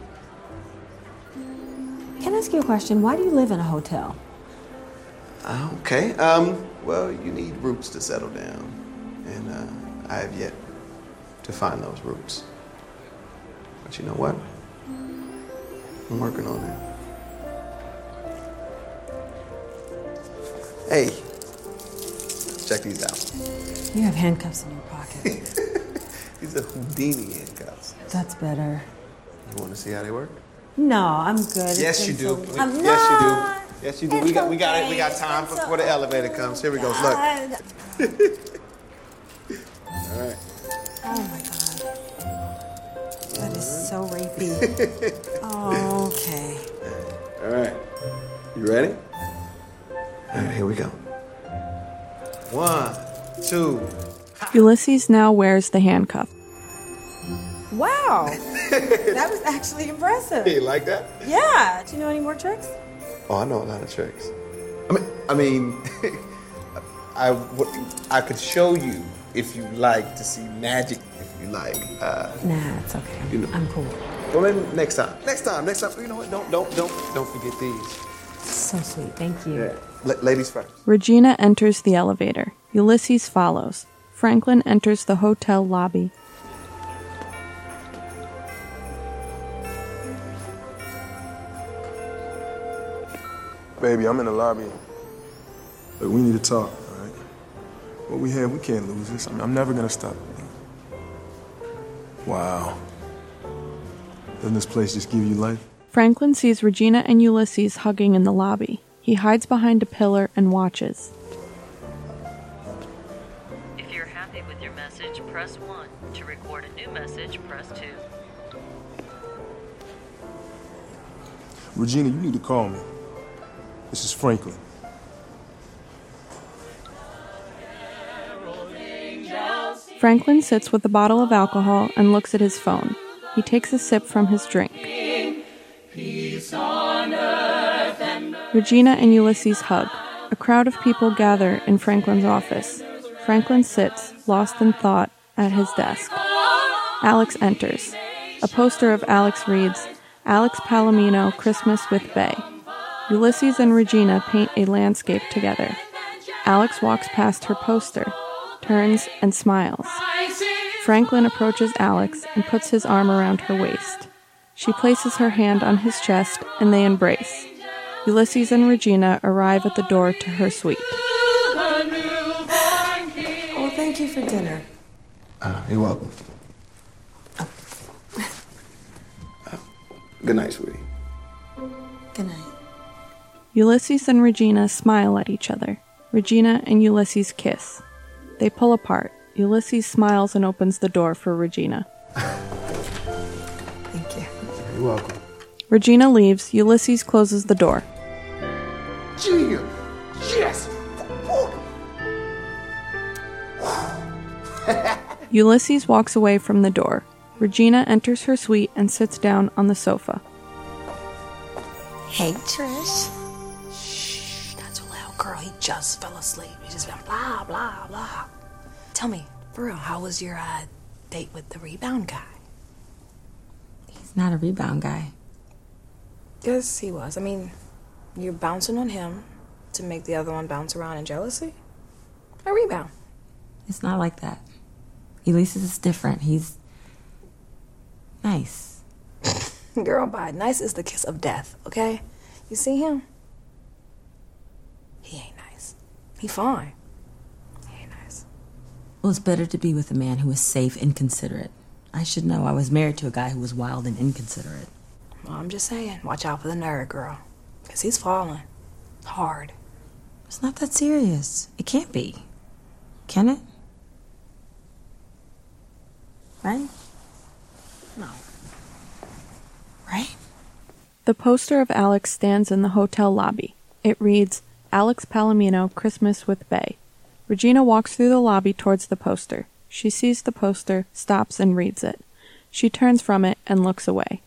Can I ask you a question? Why do you live in a hotel?
Uh, okay. Um. Well, you need roots to settle down, and uh, I have yet to find those roots. But you know what? I'm working on it. Hey, check these out.
You have handcuffs in your pocket.
These are Houdini handcuffs.
That's better.
You want to see how they work?
No, I'm good.
Yes,
It's
you
been
do.
so-
We-
I'm
yes,
not.
you do. Yes, you do. We
It's
got, we got it. We
okay.
got time
It's
for before the elevator comes. Here we go. Look. All
God.
right.
Oh my God. That is so rapey. Oh, okay.
All right. You ready? All right. Here we go. One, two.
Ulysses now wears the handcuff.
Wow. That was actually impressive.
Hey, you like that?
Yeah. Do you know any more tricks?
Oh, I know a lot of tricks. I mean, I mean, I would, I could show you if you like to see magic. If you like. Uh,
Nah, it's okay.
You know.
I'm cool.
Well, maybe next time. Next time. Next time. You know what? Don't, don't, don't, don't forget these.
So sweet. Thank you.
Yeah. L- ladies first.
Regina enters the elevator. Ulysses follows. Franklin enters the hotel lobby.
Baby, I'm in the lobby. Look, we need to talk, all right? What we have, we can't lose this. I'm, I'm never gonna stop. Wow. Doesn't this place just give you life?
Franklin sees Regina and Ulysses hugging in the lobby. He hides behind a pillar and watches.
If you're happy with your message, press one. To record a new message, press two.
Regina, you need to call me. This is Franklin.
Franklin sits with a bottle of alcohol and looks at his phone. He takes a sip from his drink. Regina and Ulysses hug. A crowd of people gather in Franklin's office. Franklin sits, lost in thought, at his desk. Alex enters. A poster of Alex reads, Alex Palomino, Christmas with Bay. Ulysses and Regina paint a landscape together. Alex walks past her poster, turns and smiles. Franklin approaches Alex and puts his arm around her waist. She places her hand on his chest and they embrace. Ulysses and Regina arrive at the door to her suite.
Oh, thank you for dinner.
Uh, you're welcome. Uh, good night, sweetie.
Good night.
Ulysses and Regina smile at each other. Regina and Ulysses kiss. They pull apart. Ulysses smiles and opens the door for Regina.
Thank you.
You're welcome.
Regina leaves. Ulysses closes the door.
Gina! Yes!
Ulysses walks away from the door. Regina enters her suite and sits down on the sofa.
Hey, Trish. Shh, not too loud, girl. He just fell asleep. He just went blah, blah, blah. Tell me, for real, how was your uh, date with the rebound guy?
He's not a rebound guy.
Yes, he was. I mean, you're bouncing on him to make the other one bounce around in jealousy? A rebound.
It's not like that. Ulysses is different. He's nice.
Girl, bye. Nice is the kiss of death, okay? You see him? He ain't nice. He fine. He ain't nice.
Well, it's better to be with a man who is safe and considerate. I should know. I was married to a guy who was wild and inconsiderate.
Well, I'm just saying, watch out for the nerd, girl. Because he's falling. Hard.
It's not that serious. It can't be. Can it? Right?
No.
Right?
The poster of Alex stands in the hotel lobby. It reads, Alex Palomino, Christmas with Bay. Regina walks through the lobby towards the poster. She sees the poster, stops and reads it. She turns from it and looks away.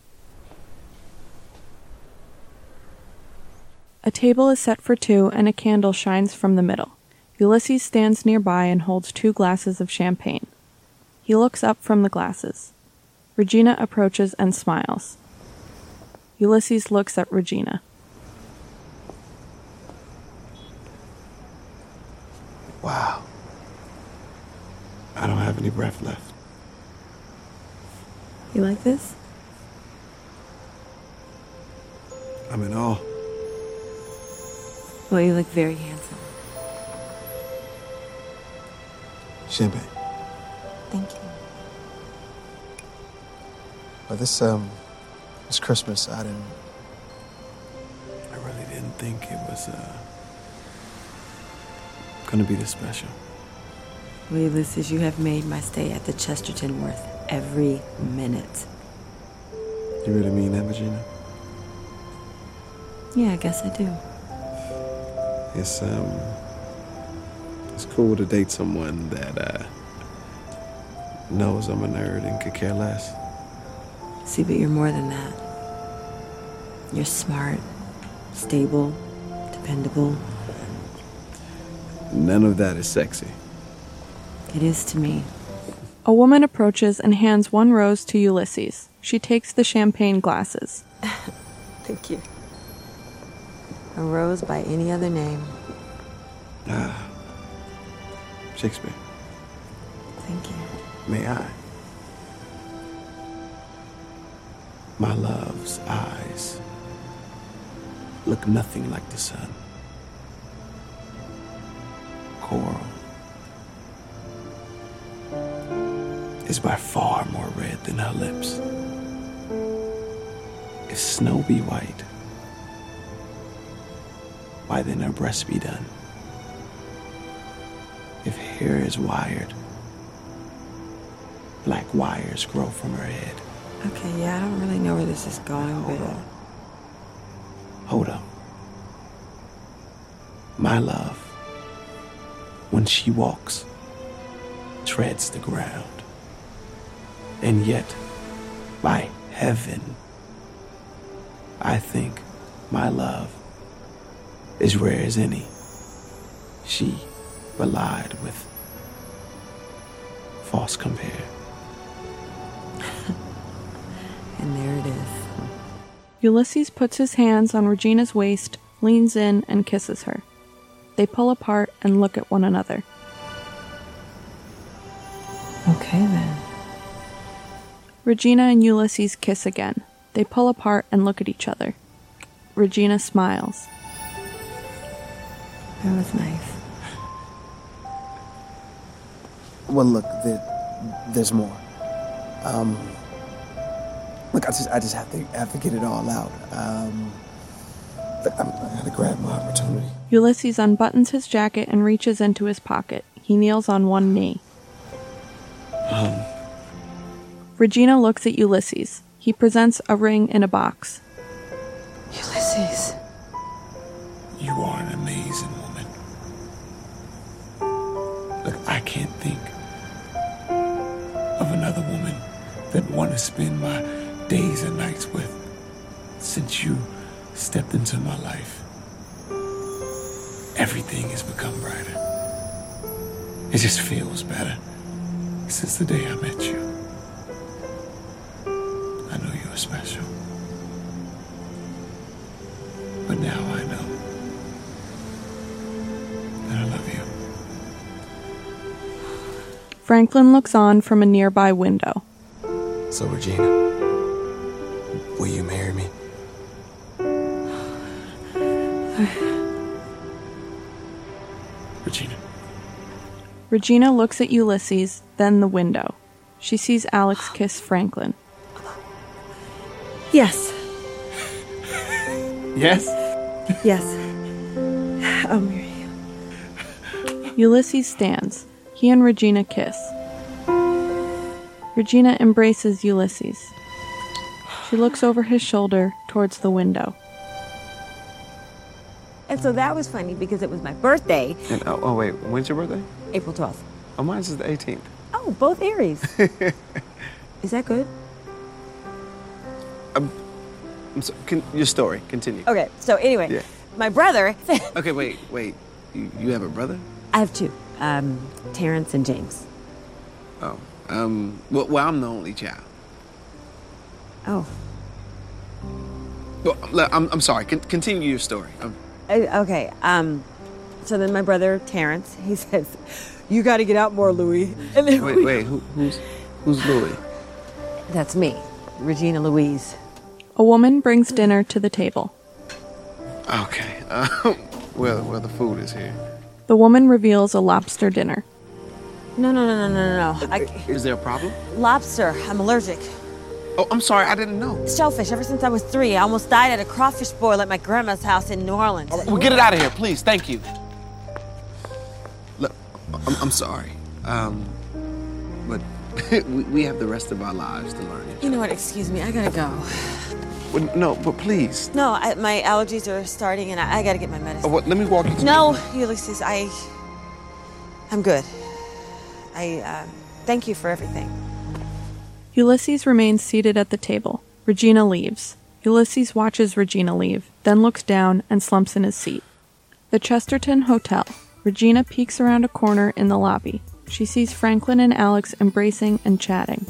A table is set for two and a candle shines from the middle. Ulysses stands nearby and holds two glasses of champagne. He looks up from the glasses. Regina approaches and smiles. Ulysses looks at Regina.
Wow. I don't have any breath left.
You like this?
I'm in awe.
Well, you look very handsome.
Champagne.
Thank you.
But this, um, this Christmas, I didn't... I really didn't think it was, uh... gonna be this special.
Well, Ulysses, you have made my stay at the Chesterton worth every minute.
You really mean that, Regina?
Yeah, I guess I do.
It's, um... It's cool to date someone that, uh... knows I'm a nerd and could care less.
See, but you're more than that. You're smart, stable, dependable.
None of that is sexy.
It is to me.
A woman approaches and hands one rose to Ulysses. She takes the champagne glasses.
Thank you. A rose by any other name.
Ah. Shakespeare.
Thank you.
May I? My love's eyes look nothing like the sun. Coral is by far more red than her lips. If snow be white, why then her breasts be done? If hair is wired, black wires grow from her head.
Okay, yeah, I don't really know where this is going,
Hold
but...
on. Hold up. My love, when she walks, treads the ground. And yet, by heaven, I think my love is rare as any. She belied with false compare.
And there it is.
Ulysses puts his hands on Regina's waist, leans in, and kisses her. They pull apart and look at one another.
Okay, then.
Regina and Ulysses kiss again. They pull apart and look at each other. Regina smiles.
That was nice.
Well, look, there, there's more. Um, look, I just, I just have to, have to get it all out. Um, look, I'm, I gotta grab my opportunity.
Ulysses unbuttons his jacket and reaches into his pocket. He kneels on one knee.
Um.
Regina looks at Ulysses. He presents a ring in a box.
Ulysses.
You are an amazing woman. Look, I can't think of another woman that I want to spend my days and nights with since you stepped into my life. Everything has become brighter. It just feels better since the day I met you. I knew you were special. But now I know that I love you.
Franklin looks on from a nearby window.
So, Regina, will you marry me? Regina.
Regina looks at Ulysses, then the window. She sees Alex kiss Franklin.
Yes.
Yes?
Yes. I'll marry you.
Ulysses stands. He and Regina kiss. Regina embraces Ulysses. She looks over his shoulder towards the window.
And so that was funny because it was my birthday.
And, oh, oh, wait, when's your birthday?
April twelfth.
Oh, mine's is the eighteenth.
Oh, both Aries. Is that good?
Um, I'm so, can, your story, continue.
Okay, so anyway,
Yeah.
my brother.
Okay, wait, wait. You, you have a brother?
I have two, um, Terrence and James.
Oh, um, well, well, I'm the only child.
Oh.
Well, look, I'm, I'm sorry. Con- continue your story. Um,
Uh, okay, um, so then my brother Terrence, he says, "You got to get out more, Louie." And then
wait,
we-
wait. Who, who's who's Louie?
That's me, Regina Louise.
A woman brings dinner to the table.
Okay. Um, well, well, the food is here.
The woman reveals a lobster dinner.
No, no, no, no, no, no, no. I,
Is there a problem?
lobster. I'm allergic.
Oh, I'm sorry. I didn't know.
Shellfish. Ever since I was three, I almost died at a crawfish boil at my grandma's house in New Orleans.
Well, get it out of here, please. Thank you. Look, I'm, I'm sorry. Um, but we, we have the rest of our lives to learn it.
You know what? Excuse me. I gotta go.
Well, no, but please.
No, I, my allergies are starting, and I, I gotta get my
Oh,
medicine.
what, let me walk you to
No, Ulysses. I. I'm good. I. Uh, thank you for everything.
Ulysses remains seated at the table. Regina leaves. Ulysses watches Regina leave, then looks down and slumps in his seat. The Chesterton Hotel. Regina peeks around a corner in the lobby. She sees Franklin and Alex embracing and chatting.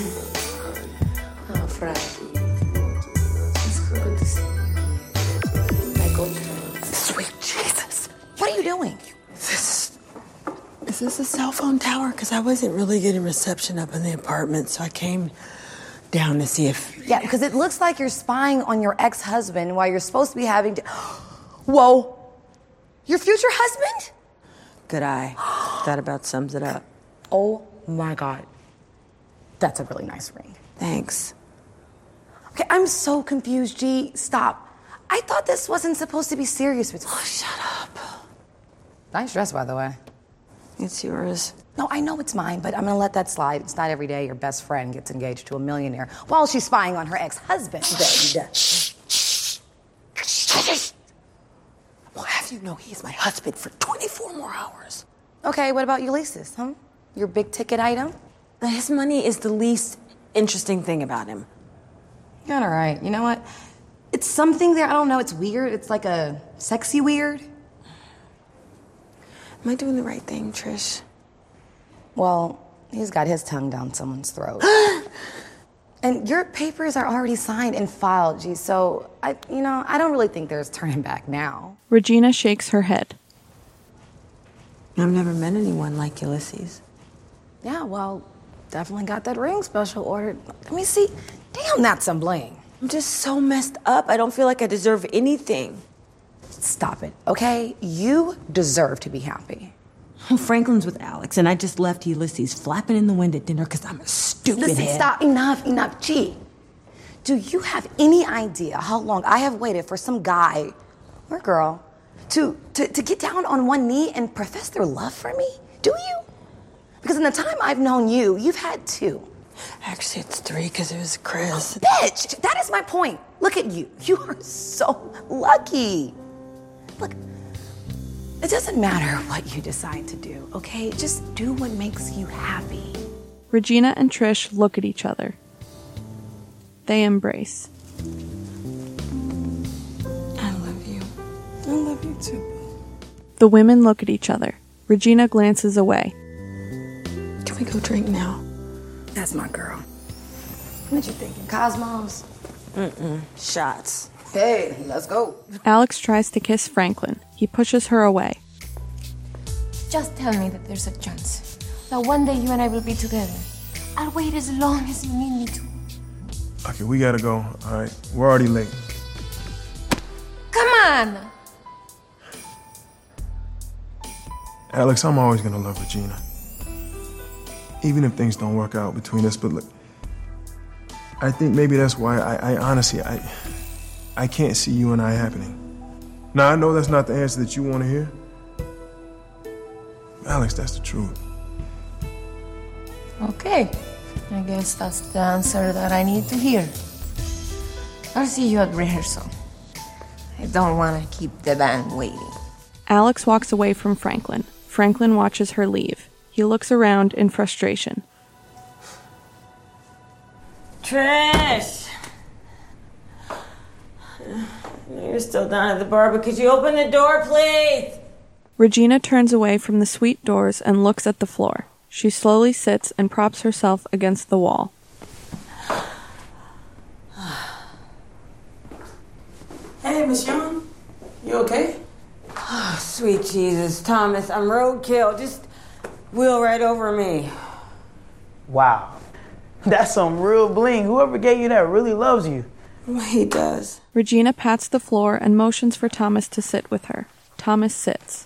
Oh, Frank. It's good to see you. My God. Sweet Jesus. What are you doing?
This, is this a cell phone tower? Because I wasn't really getting reception up in the apartment, so I came down to see if...
Yeah, because it looks like you're spying on your ex-husband while you're supposed to be having to... Whoa. Your future husband?
Good eye. That about sums it up.
Oh, my God. That's a really nice ring.
Thanks.
Okay, I'm so confused, G. Stop. I thought this wasn't supposed to be serious with you.
Oh, shut up.
Nice dress, by the way.
It's yours.
No, I know it's mine, but I'm gonna let that slide. It's not every day your best friend gets engaged to a millionaire while she's spying on her ex-husband.
Well, have you know he's my husband for twenty-four more hours?
Okay, what about Ulysses, huh? Your big ticket item?
His money is the least interesting thing about him.
You're all right. You know what? It's something there. I don't know. It's weird. It's like a sexy weird.
Am I doing the right thing, Trish?
Well, he's got his tongue down someone's throat. And your papers are already signed and filed, G. So, I, you know, I don't really think there's turning back now.
Regina shakes her head.
I've never met anyone like Ulysses.
Yeah, well, definitely got that ring special ordered. Let me see. Damn, that's some bling.
I'm just so messed up. I don't feel like I deserve anything.
Stop it, okay? You deserve to be happy.
Franklin's with Alex, and I just left Ulysses flapping in the wind at dinner because I'm a stupid
Listen,
head.
stop. Enough, enough. Gee, do you have any idea how long I have waited for some guy or girl to, to, to get down on one knee and profess their love for me? Do you? Because in the time I've known you, you've had two.
Actually, it's three because it was Chris.
Bitch, that is my point. Look at you. You are so lucky. Look, it doesn't matter what you decide to do, okay? Just do what makes you happy.
Regina and Trish look at each other. They embrace.
I love you. I love you too.
The women look at each other. Regina glances away.
Can we go drink now?
That's my girl. What you thinking, Cosmos?
Mm-mm. Shots.
Hey, let's go.
Alex tries to kiss Franklin. He pushes her away.
Just tell me that there's a chance. That one day you and I will be together. I'll wait as long as you need me to.
Okay, we gotta go. All right, we're already late.
Come on!
Alex, I'm always gonna love Regina. Even if things don't work out between us, but look, I think maybe that's why I, I honestly, I, I can't see you and I happening. Now, I know that's not the answer that you want to hear. Alex, that's the truth.
Okay. I guess that's the answer that I need to hear. I'll see you at rehearsal.
Hey, don't want to keep the band waiting.
Alex walks away from Franklin. Franklin watches her leave. He looks around in frustration.
Trish! You're still down at the bar, but could you open the door, please?
Regina turns away from the suite doors and looks at the floor. She slowly sits and props herself against the wall.
Hey, Miss Young. You okay?
Oh, sweet Jesus. Thomas, I'm roadkill. Just wheel right over me.
Wow. That's some real bling. Whoever gave you that really loves you.
He does.
Regina pats the floor and motions for Thomas to sit with her. Thomas sits.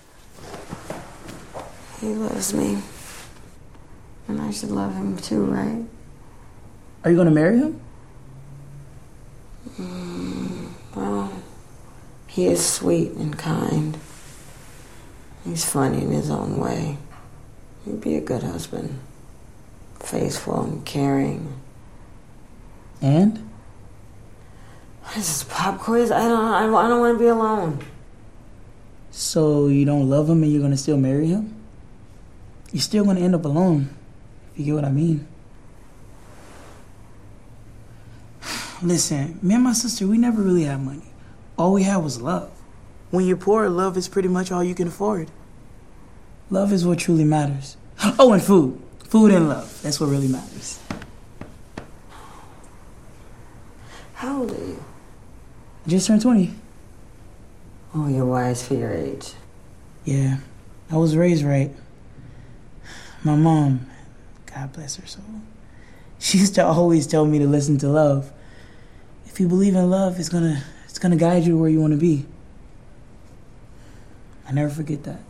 He loves me. And I should love him too, right?
Are you going to marry him?
Mm, well, he is sweet and kind. He's funny in his own way. He'd be a good husband. Faithful and caring.
And?
This is a pop quiz. I don't, I don't, I don't want to be alone.
So you don't love him and you're going to still marry him? You're still going to end up alone, if you get what I mean. Listen, me and my sister, we never really had money. All we had was love. When you're poor, love is pretty much all you can afford. Love is what truly matters. Oh, and food. Food and love. That's what really matters.
How old are you?
I just turned twenty.
Oh, you're wise for your age.
Yeah, I was raised right. My mom, God bless her soul, she used to always tell me to listen to love. If you believe in love, it's gonna it's gonna guide you where you want to be. I never forget that.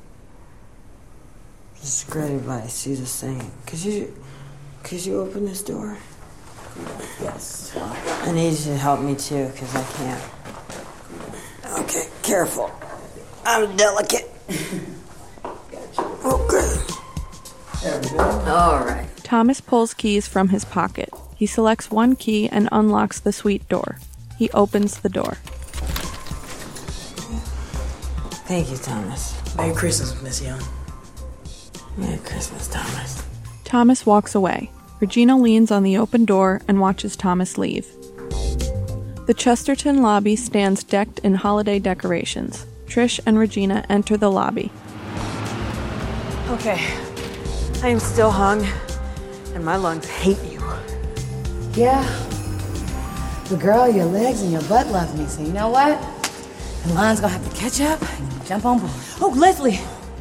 It's great advice. She's just saying. Could you, could you open this door? Yes. I need you to help me too, because I can't. Okay, careful. I'm delicate. Okay.
There we go.
All right.
Thomas pulls keys from his pocket. He selects one key and unlocks the suite door. He opens the door.
Thank you, Thomas.
Merry Christmas, Miss Young.
Merry Christmas, Thomas.
Thomas walks away. Regina leans on the open door and watches Thomas leave. The Chesterton lobby stands decked in holiday decorations. Trish and Regina enter the lobby.
Okay. I am still hung, and my lungs hate you.
Yeah. But girl, your legs and your butt love me, so you know what? The line's gonna have to catch up and jump on board.
Oh, Leslie!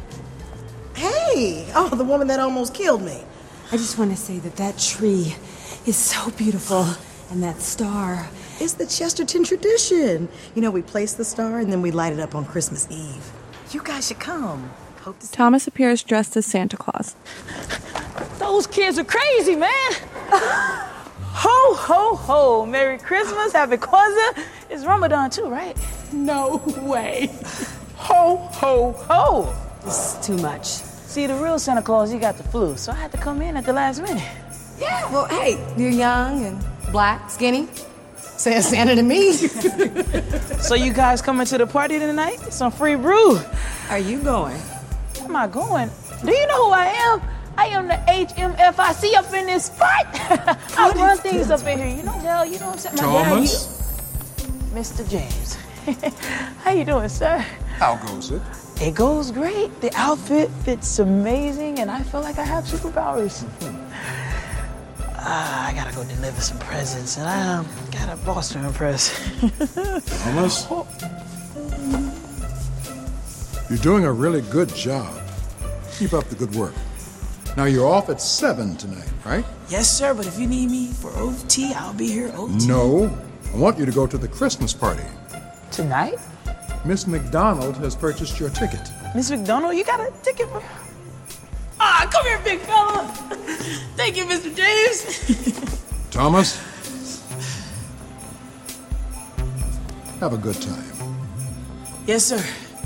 Hey! Oh, the woman that almost killed me. I just want to say that that tree is so beautiful, and that star. It's the Chesterton tradition. You know, we place the star and then we light it up on Christmas Eve. You guys should come. Hope to see
Thomas appears dressed as Santa Claus.
Those kids are crazy, man. Ho, ho, ho. Merry Christmas. Happy Kwanzaa. It's Ramadan too, right?
No way.
Ho, ho, ho.
This is too much.
See, the real Santa Claus, he got the flu, so I had to come in at the last minute.
Yeah, well, hey, you're young and black, skinny. Says Santa to me.
So you guys coming to the party tonight? Some free brew.
Are you going?
Am I going? Do you know who I am? I am the H M F I C up in this spot. I run things up in here. You know, hell, you know what I'm saying?
Thomas?
Dad, you... Mister James. How you doing, sir?
How goes it?
It goes great. The outfit fits amazing, and I feel like I have superpowers. Uh, I gotta go deliver some presents, and I um, got a boss to impress.
Thomas? You're doing a really good job. Keep up the good work. Now, you're off at seven tonight, right?
Yes, sir, but if you need me for O T, I'll be here O T.
No. I want you to go to the Christmas party.
Tonight?
Miss McDonald has purchased your ticket.
Miss McDonald, you got a ticket for... Ah, come here, big fella. Thank you, Mister James.
Thomas? Have a good time.
Yes, sir.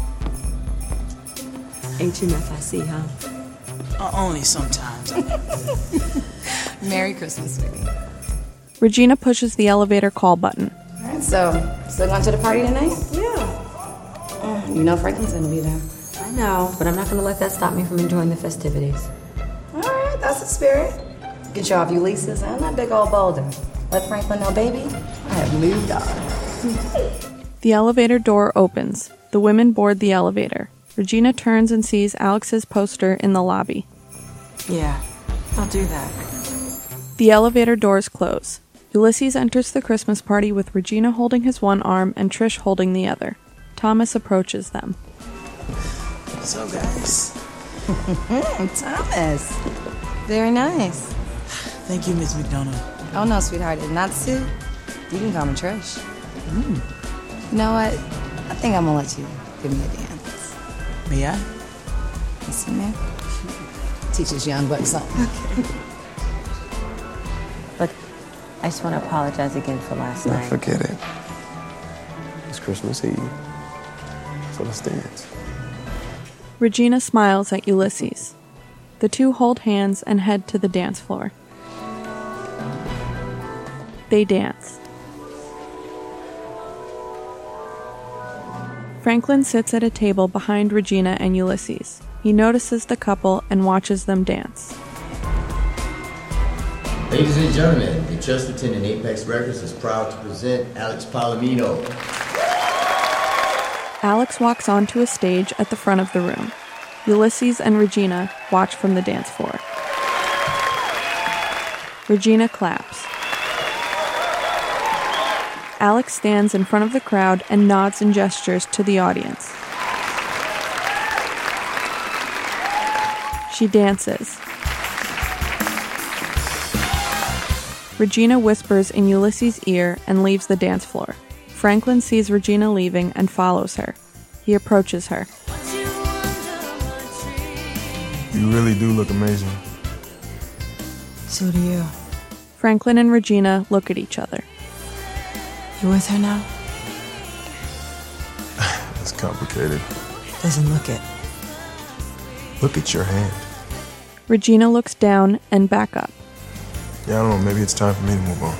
H M F I C, huh?
Uh, only sometimes.
Merry Christmas, sweetie.
Regina pushes the elevator call button.
All right, so, still going to the party tonight?
Yeah.
You know Franklin's gonna be there.
I know, but I'm not gonna let that stop me from enjoying the festivities.
All right, that's the spirit. Get you off Ulysses and that big old boulder. Let Franklin know, baby, I have moved on.
The elevator door opens. The women board the elevator. Regina turns and sees Alex's poster in the lobby.
Yeah, I'll do that.
The elevator doors close. Ulysses enters the Christmas party with Regina holding his one arm and Trish holding the other. Thomas approaches them.
What's up, guys?
Thomas. Very nice.
Thank you, Miss McDonough.
Oh, no, sweetheart. In that suit, you can call me Trish.
Mm.
You know what? I think I'm gonna let you give me a dance.
May I?
Listen, man. Teaches young bucks something. Okay.
Look, I just want to apologize again for last
No,
night.
forget it. It's Christmas Eve. So let's dance.
Regina smiles at Ulysses. The two hold hands and head to the dance floor. They dance. Franklin sits at a table behind Regina and Ulysses. He notices the couple and watches them dance.
Ladies and gentlemen, the Chesterton and Apex Records is proud to present Alex Palomino.
Alex walks onto a stage at the front of the room. Ulysses and Regina watch from the dance floor. Regina claps. Alex stands in front of the crowd and nods and gestures to the audience. She dances. Regina whispers in Ulysses' ear and leaves the dance floor. Franklin sees Regina leaving and follows her. He approaches her.
You really do look amazing.
So do you.
Franklin and Regina look at each other.
You with her now?
It's complicated.
Doesn't look it.
Look at your hand.
Regina looks down and back up.
Yeah, I don't know, maybe it's time for me to move on.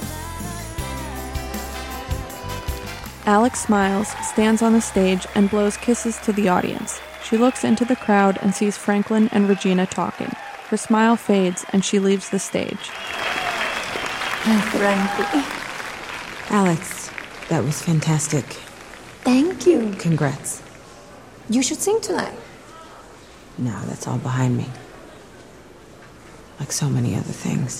Alex smiles, stands on the stage, and blows kisses to the audience. She looks into the crowd and sees Franklin and Regina talking. Her smile fades and she leaves the stage.
Frankie. Alex, that was fantastic.
Thank you.
Congrats.
You should sing tonight.
No, that's all behind me. Like so many other things.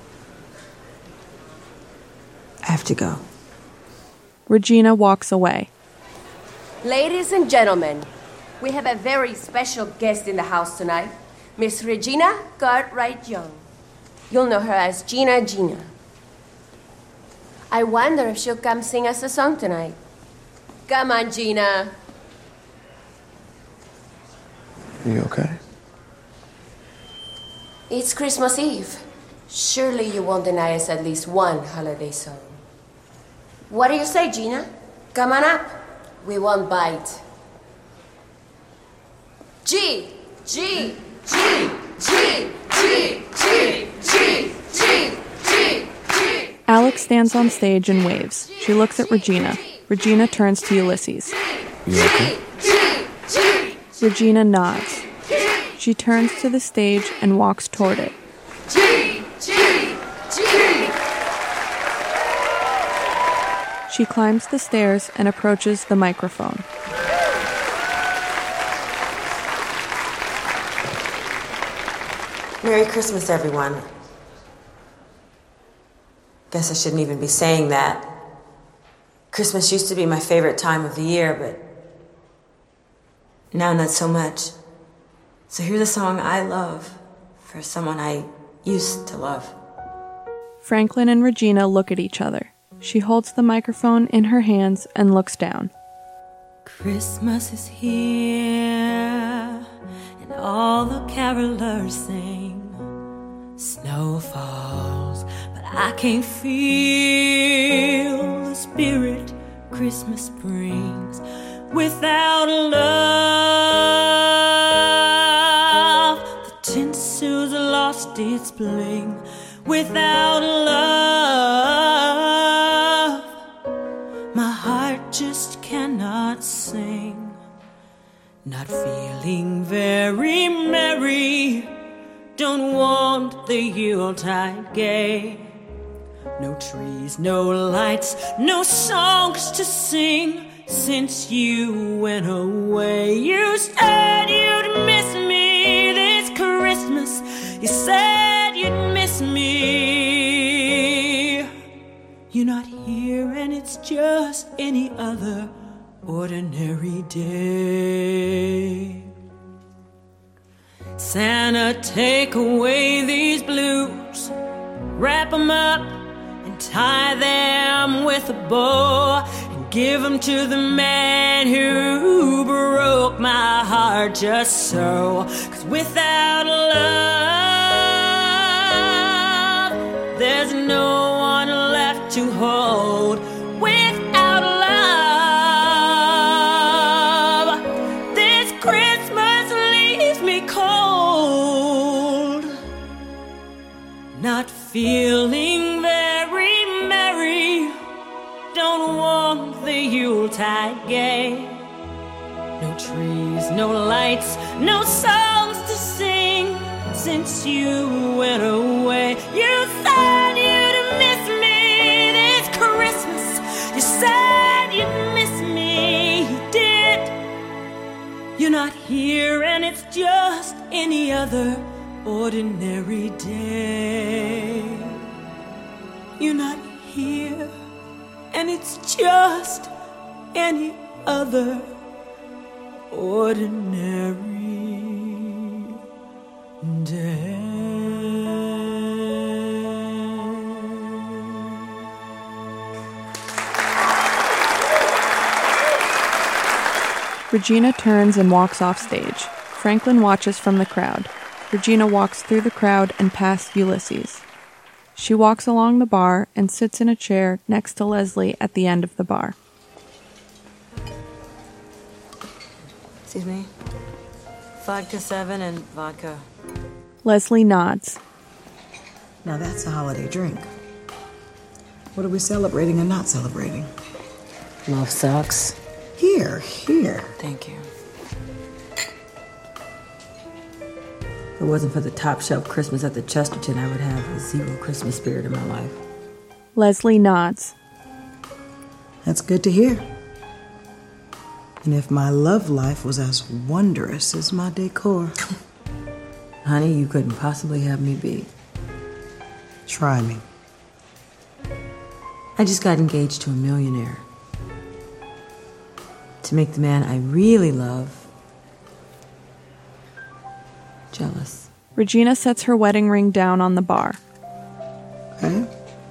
I have to go.
Regina walks away.
Ladies and gentlemen, we have a very special guest in the house tonight, Miss Regina Cartwright Young. You'll know her as Gina Gina. I wonder if she'll come sing us a song tonight. Come on, Gina.
Are you okay?
It's Christmas Eve. Surely you won't deny us at least one holiday song. What do you say, Gina? Come on up. We won't bite. G, G, G, G, G, G, G, G, G, G.
Alex stands on stage and waves. She looks at Regina. Regina turns to Ulysses.
You okay?
Regina nods. She turns to the stage and walks toward it.
G, G, G.
She climbs the stairs and approaches the microphone.
Merry Christmas, everyone. Guess I shouldn't even be saying that. Christmas used to be my favorite time of the year, but now not so much. So here's a song I love for someone I used to love.
Franklin and Regina look at each other. She holds the microphone in her hands and looks down.
Christmas is here, and all the carolers sing. Snow falls, but I can't feel the spirit Christmas brings without love. The tinsel's lost its bling without love. My heart just cannot sing. Not feeling very merry. Don't want the Yuletide gay. No trees, no lights, no songs to sing. Since you went away, you said you'd miss me this Christmas. You said you'd miss me. You're not here and it's just any other ordinary day. Santa, take away these blues, wrap them up and tie them with a bow, and give them to the man who broke my heart just so. 'Cause without love, there's no one left to hold. Without love, this Christmas leaves me cold. Not feeling very merry. Don't want the Yuletide gay. No trees, no lights, no songs to sing. Since you went away, you said you'd miss me this Christmas. You said you'd miss me, you did. You're not here and it's just any other ordinary day. You're not here and it's just any other ordinary day.
Regina turns and walks off stage. Franklin watches from the crowd. Regina walks through the crowd and past Ulysses. She walks along the bar and sits in a chair next to Leslie at the end of the bar.
Excuse me? Vodka seven and vodka.
Leslie nods.
Now that's a holiday drink. What are we celebrating and not celebrating?
Love sucks.
Here, here.
Thank you. If it wasn't for the top shelf Christmas at the Chesterton, I would have zero Christmas spirit in my life.
Leslie nods.
That's good to hear. And if my love life was as wondrous as my decor.
Honey, you couldn't possibly have me beat.
Try me.
I just got engaged to a millionaire. To make the man I really love jealous.
Regina sets her wedding ring down on the bar.
Okay.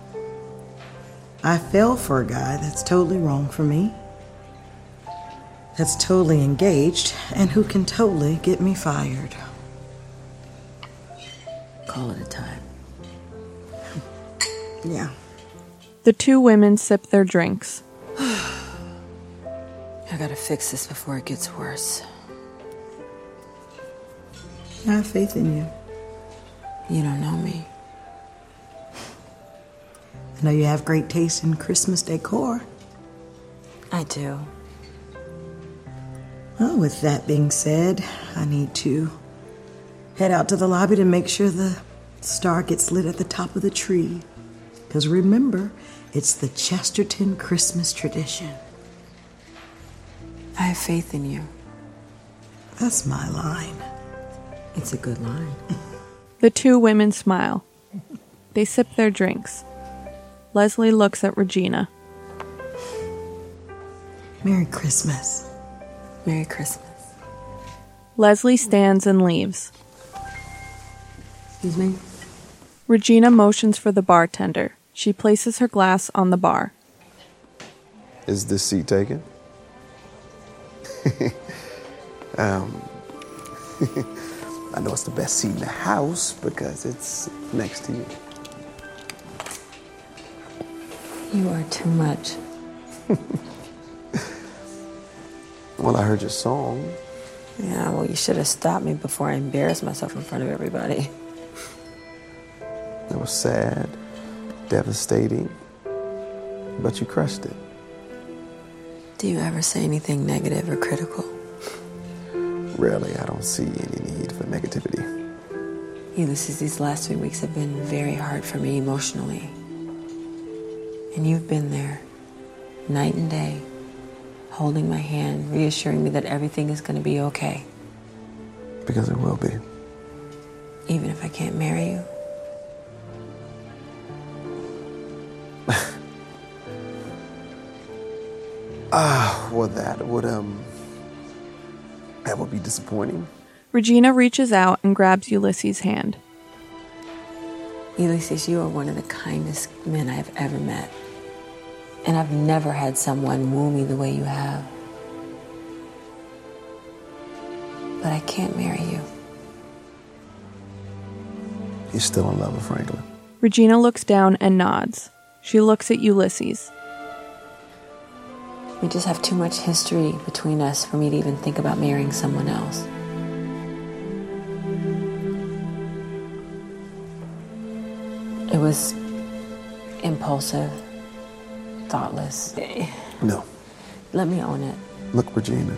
I fell for a guy that's totally wrong for me. That's totally engaged, and who can totally get me fired.
Call it a time.
Yeah.
The two women sip their drinks.
I gotta fix this before it gets worse.
I have faith in you.
You don't know me.
I know you have great taste in Christmas decor.
I do.
Well, with that being said, I need to head out to the lobby to make sure the star gets lit at the top of the tree. Because remember, it's the Chesterton Christmas tradition.
I have faith in you.
That's my line.
It's a good line.
The two women smile. They sip their drinks. Leslie looks at Regina.
Merry Christmas.
Merry Christmas.
Leslie stands and leaves.
Excuse me?
Regina motions for the bartender. She places her glass on the bar.
Is this seat taken? um, I know it's the best seat in the house because it's next to you.
You are too much.
Well, I heard your song.
Yeah, well, you should have stopped me before I embarrassed myself in front of everybody.
It was sad, devastating, but you crushed it.
Do you ever say anything negative or critical?
rarely, I don't see any need for negativity.
Ulysses, these last three weeks have been very hard for me emotionally. And you've been there, night and day, holding my hand, reassuring me that everything is going to be okay.
Because it will be.
Even if I can't marry you.
Ah, well, that would, um, that would be disappointing.
Regina reaches out and grabs Ulysses' hand.
Ulysses, you are one of the kindest men I have ever met. And I've never had someone woo me the way you have. But I can't marry you.
You're still in love with Franklin.
Regina looks down and nods. She looks at Ulysses.
We just have too much history between us for me to even think about marrying someone else. It was impulsive, thoughtless.
No.
Let me own it.
Look, Regina,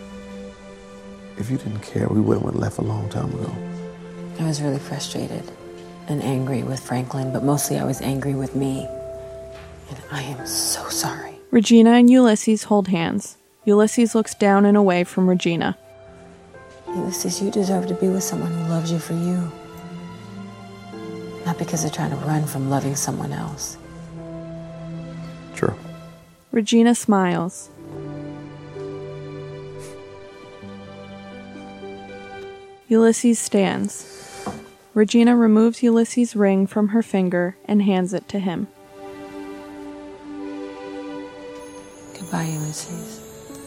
if you didn't care, we would have left a long time ago.
I was really frustrated and angry with Franklin, but mostly I was angry with me. And I am so sorry.
Regina and Ulysses hold hands. Ulysses looks down and away from Regina.
Ulysses, you deserve to be with someone who loves you for you. Not because they're trying to run from loving someone else.
True.
Regina smiles. Ulysses stands. Regina removes Ulysses' ring from her finger and hands it to him.
Goodbye, Ulysses.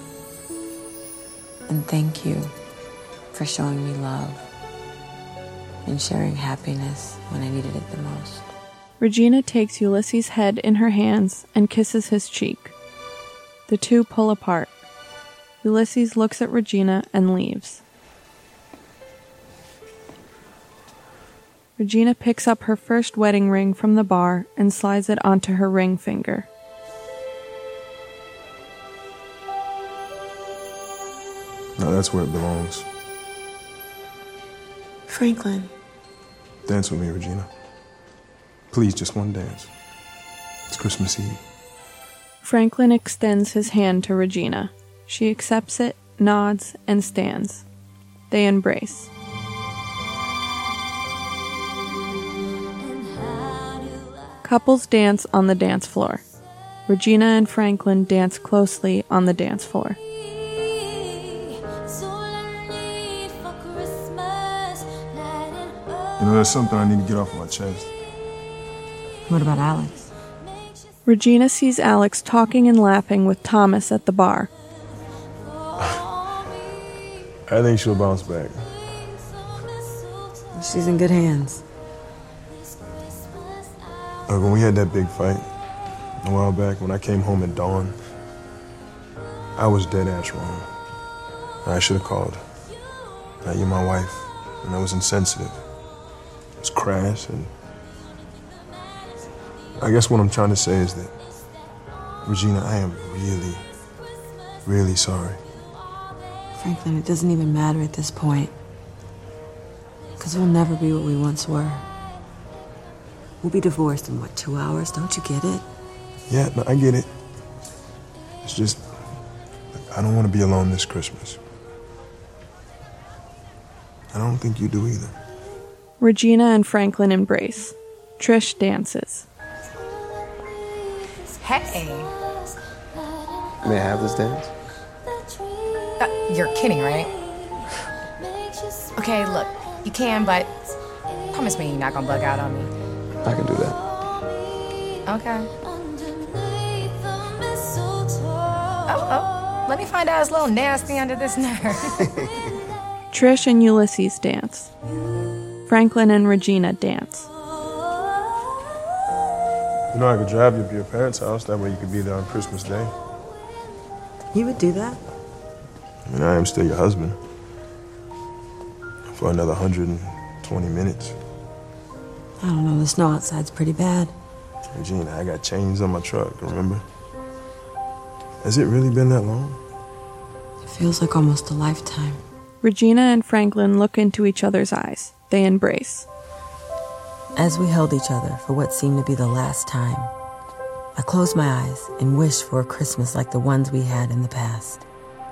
And thank you for showing me love and sharing happiness when I needed it the most.
Regina takes Ulysses' head in her hands and kisses his cheek. The two pull apart. Ulysses looks at Regina and leaves. Regina picks up her first wedding ring from the bar and slides it onto her ring finger.
Now that's where it belongs.
Franklin.
Dance with me, Regina. Please, just one dance. It's Christmas Eve.
Franklin extends his hand to Regina. She accepts it, nods, and stands. They embrace. Couples dance on the dance floor. Regina and Franklin dance closely on the dance floor.
You know, there's something I need to get off my chest.
What about Alex?
Regina sees Alex talking and laughing with Thomas at the bar.
I think she'll bounce back.
She's in good hands.
Look, when we had that big fight a while back, when I came home at dawn, I was dead ass wrong. I should have called. Now, you're my wife, and I was insensitive. It was crass, and I guess what I'm trying to say is that, Regina, I am really, really sorry.
Franklin, it doesn't even matter at this point. Because we'll never be what we once were. We'll be divorced in, what, two hours? Don't you get it?
Yeah, no, I get it. It's just, I don't want to be alone this Christmas. I don't think you do either.
Regina and Franklin embrace. Trish dances.
Hey.
May I have this dance?
Uh, you're kidding, right? Okay, look, you can, but promise me you're not gonna bug out on me.
I can do that.
Okay. Oh, oh. Let me find out it's a little nasty under this nerve.
Trish and Ulysses dance. Franklin and Regina dance.
You know, I could drive you to your parents' house. That way you could be there on Christmas Day.
You would do that?
I mean, I am still your husband. For another one hundred twenty minutes.
I don't know, the snow outside's pretty bad.
Regina, I got chains on my truck, remember? Has it really been that long?
It feels like almost a lifetime.
Regina and Franklin look into each other's eyes. They embrace.
As we held each other for what seemed to be the last time, I closed my eyes and wished for a Christmas like the ones we had in the past.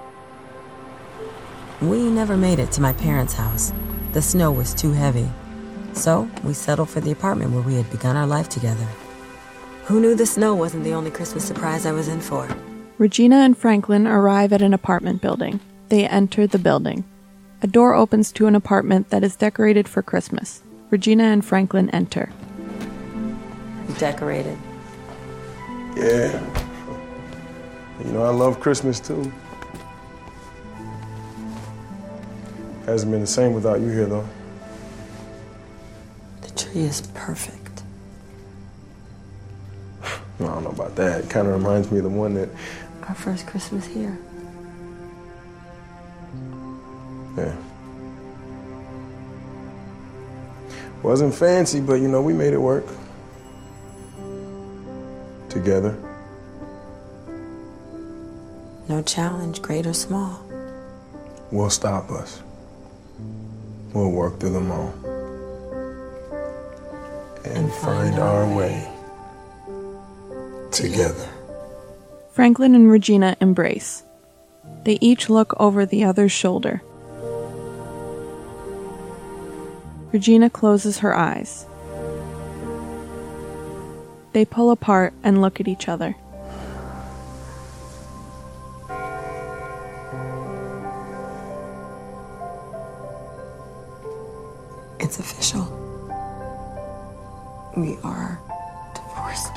We never made it to my parents' house. The snow was too heavy. So we settled for the apartment where we had begun our life together. Who knew the snow wasn't the only Christmas surprise I was in for?
Regina and Franklin arrive at an apartment building. They enter the building. A door opens to an apartment that is decorated for Christmas. Regina and Franklin enter.
Decorated.
Yeah. You know, I love Christmas too. Hasn't been the same without you here, though.
The tree is perfect.
I don't know about that. It kind of reminds me of the one that...
Our first Christmas here.
Yeah. Wasn't fancy, but, you know, we made it work. Together.
No challenge, great or small,
will stop us. We'll work through them all. And, and find, find our way together. together.
Franklin and Regina embrace. They each look over the other's shoulder. Regina closes her eyes. They pull apart and look at each other.
It's official. We are divorced.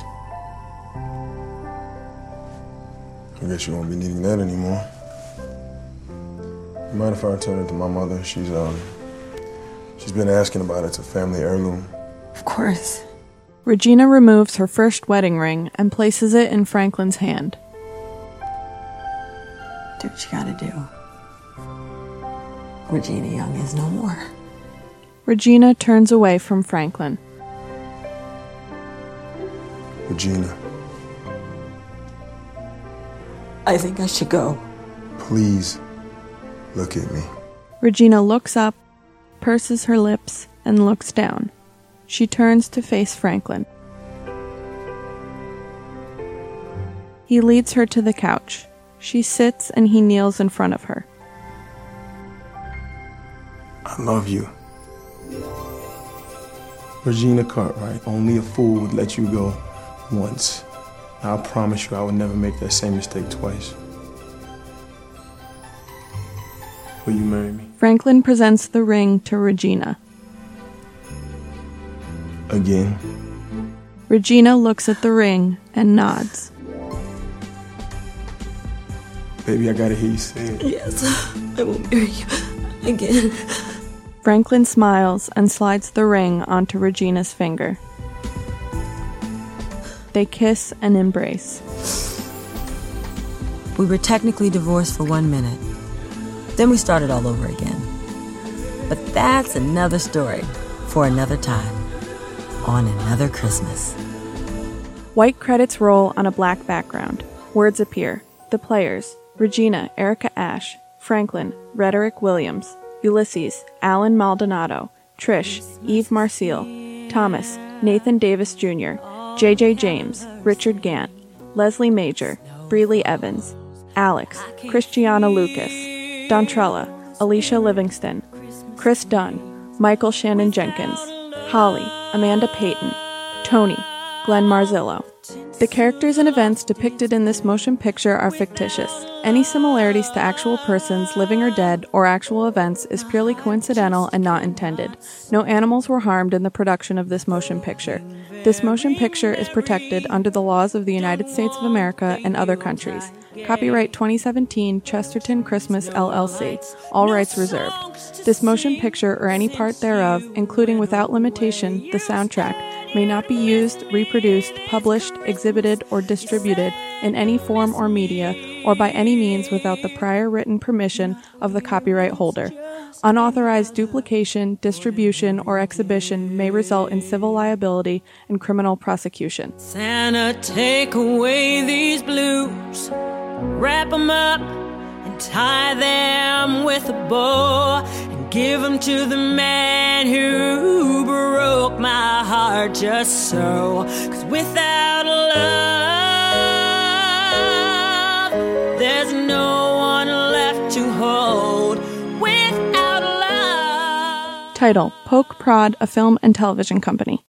I guess you won't be needing that anymore. You mind if I return it to my mother? She's, um, she's been asking about it. It's a family heirloom.
Of course.
Regina removes her first wedding ring and places it in Franklin's hand.
Do what you gotta do. Regina Young is no more.
Regina turns away from Franklin.
Regina.
I think I should go.
Please, look at me.
Regina looks up, purses her lips, and looks down. She turns to face Franklin. He leads her to the couch. She sits and he kneels in front of her.
I love you. Regina Cartwright, only a fool would let you go once. I promise you I would never make that same mistake twice. Will you marry me?
Franklin presents the ring to Regina.
Again.
Regina looks at the ring and nods.
Baby, I gotta hear you say it.
Yes, I will marry you again.
Franklin smiles and slides the ring onto Regina's finger. They kiss and embrace.
We were technically divorced for one minute. Then we started all over again. But that's another story for another time, on another Christmas.
White credits roll on a black background. Words appear. The players: Regina, Erica Ashe; Franklin, Rhetoric Williams; Ulysses, Alan Maldonado; Trish, Eve Marcille; Thomas, Nathan Davis Junior; J J James, Richard Gant; Leslie Major, Breely Evans; Alex, Christiana Lucas; Dontrella, Alicia Livingston; Chris Dunn, Michael Shannon Jenkins; Holly, Amanda Payton; Tony, Glenn Marzillo. The characters and events depicted in this motion picture are fictitious. Any similarities to actual persons, living or dead, or actual events is purely coincidental and not intended. No animals were harmed in the production of this motion picture. This motion picture is protected under the laws of the United States of America and other countries. Copyright twenty seventeen Chesterton Christmas, L L C. All rights reserved. This motion picture or any part thereof, including without limitation the soundtrack, may not be used, reproduced, published, exhibited, or distributed in any form or media or by any means without the prior written permission of the copyright holder. Unauthorized duplication, distribution, or exhibition may result in civil liability and criminal prosecution.
Santa, take away these blues, wrap them up tie them with a bow and give them to the man who broke my heart just so. 'Cause without love, there's no one left to hold. Without love.
Title: Poke Prod, a film and television company.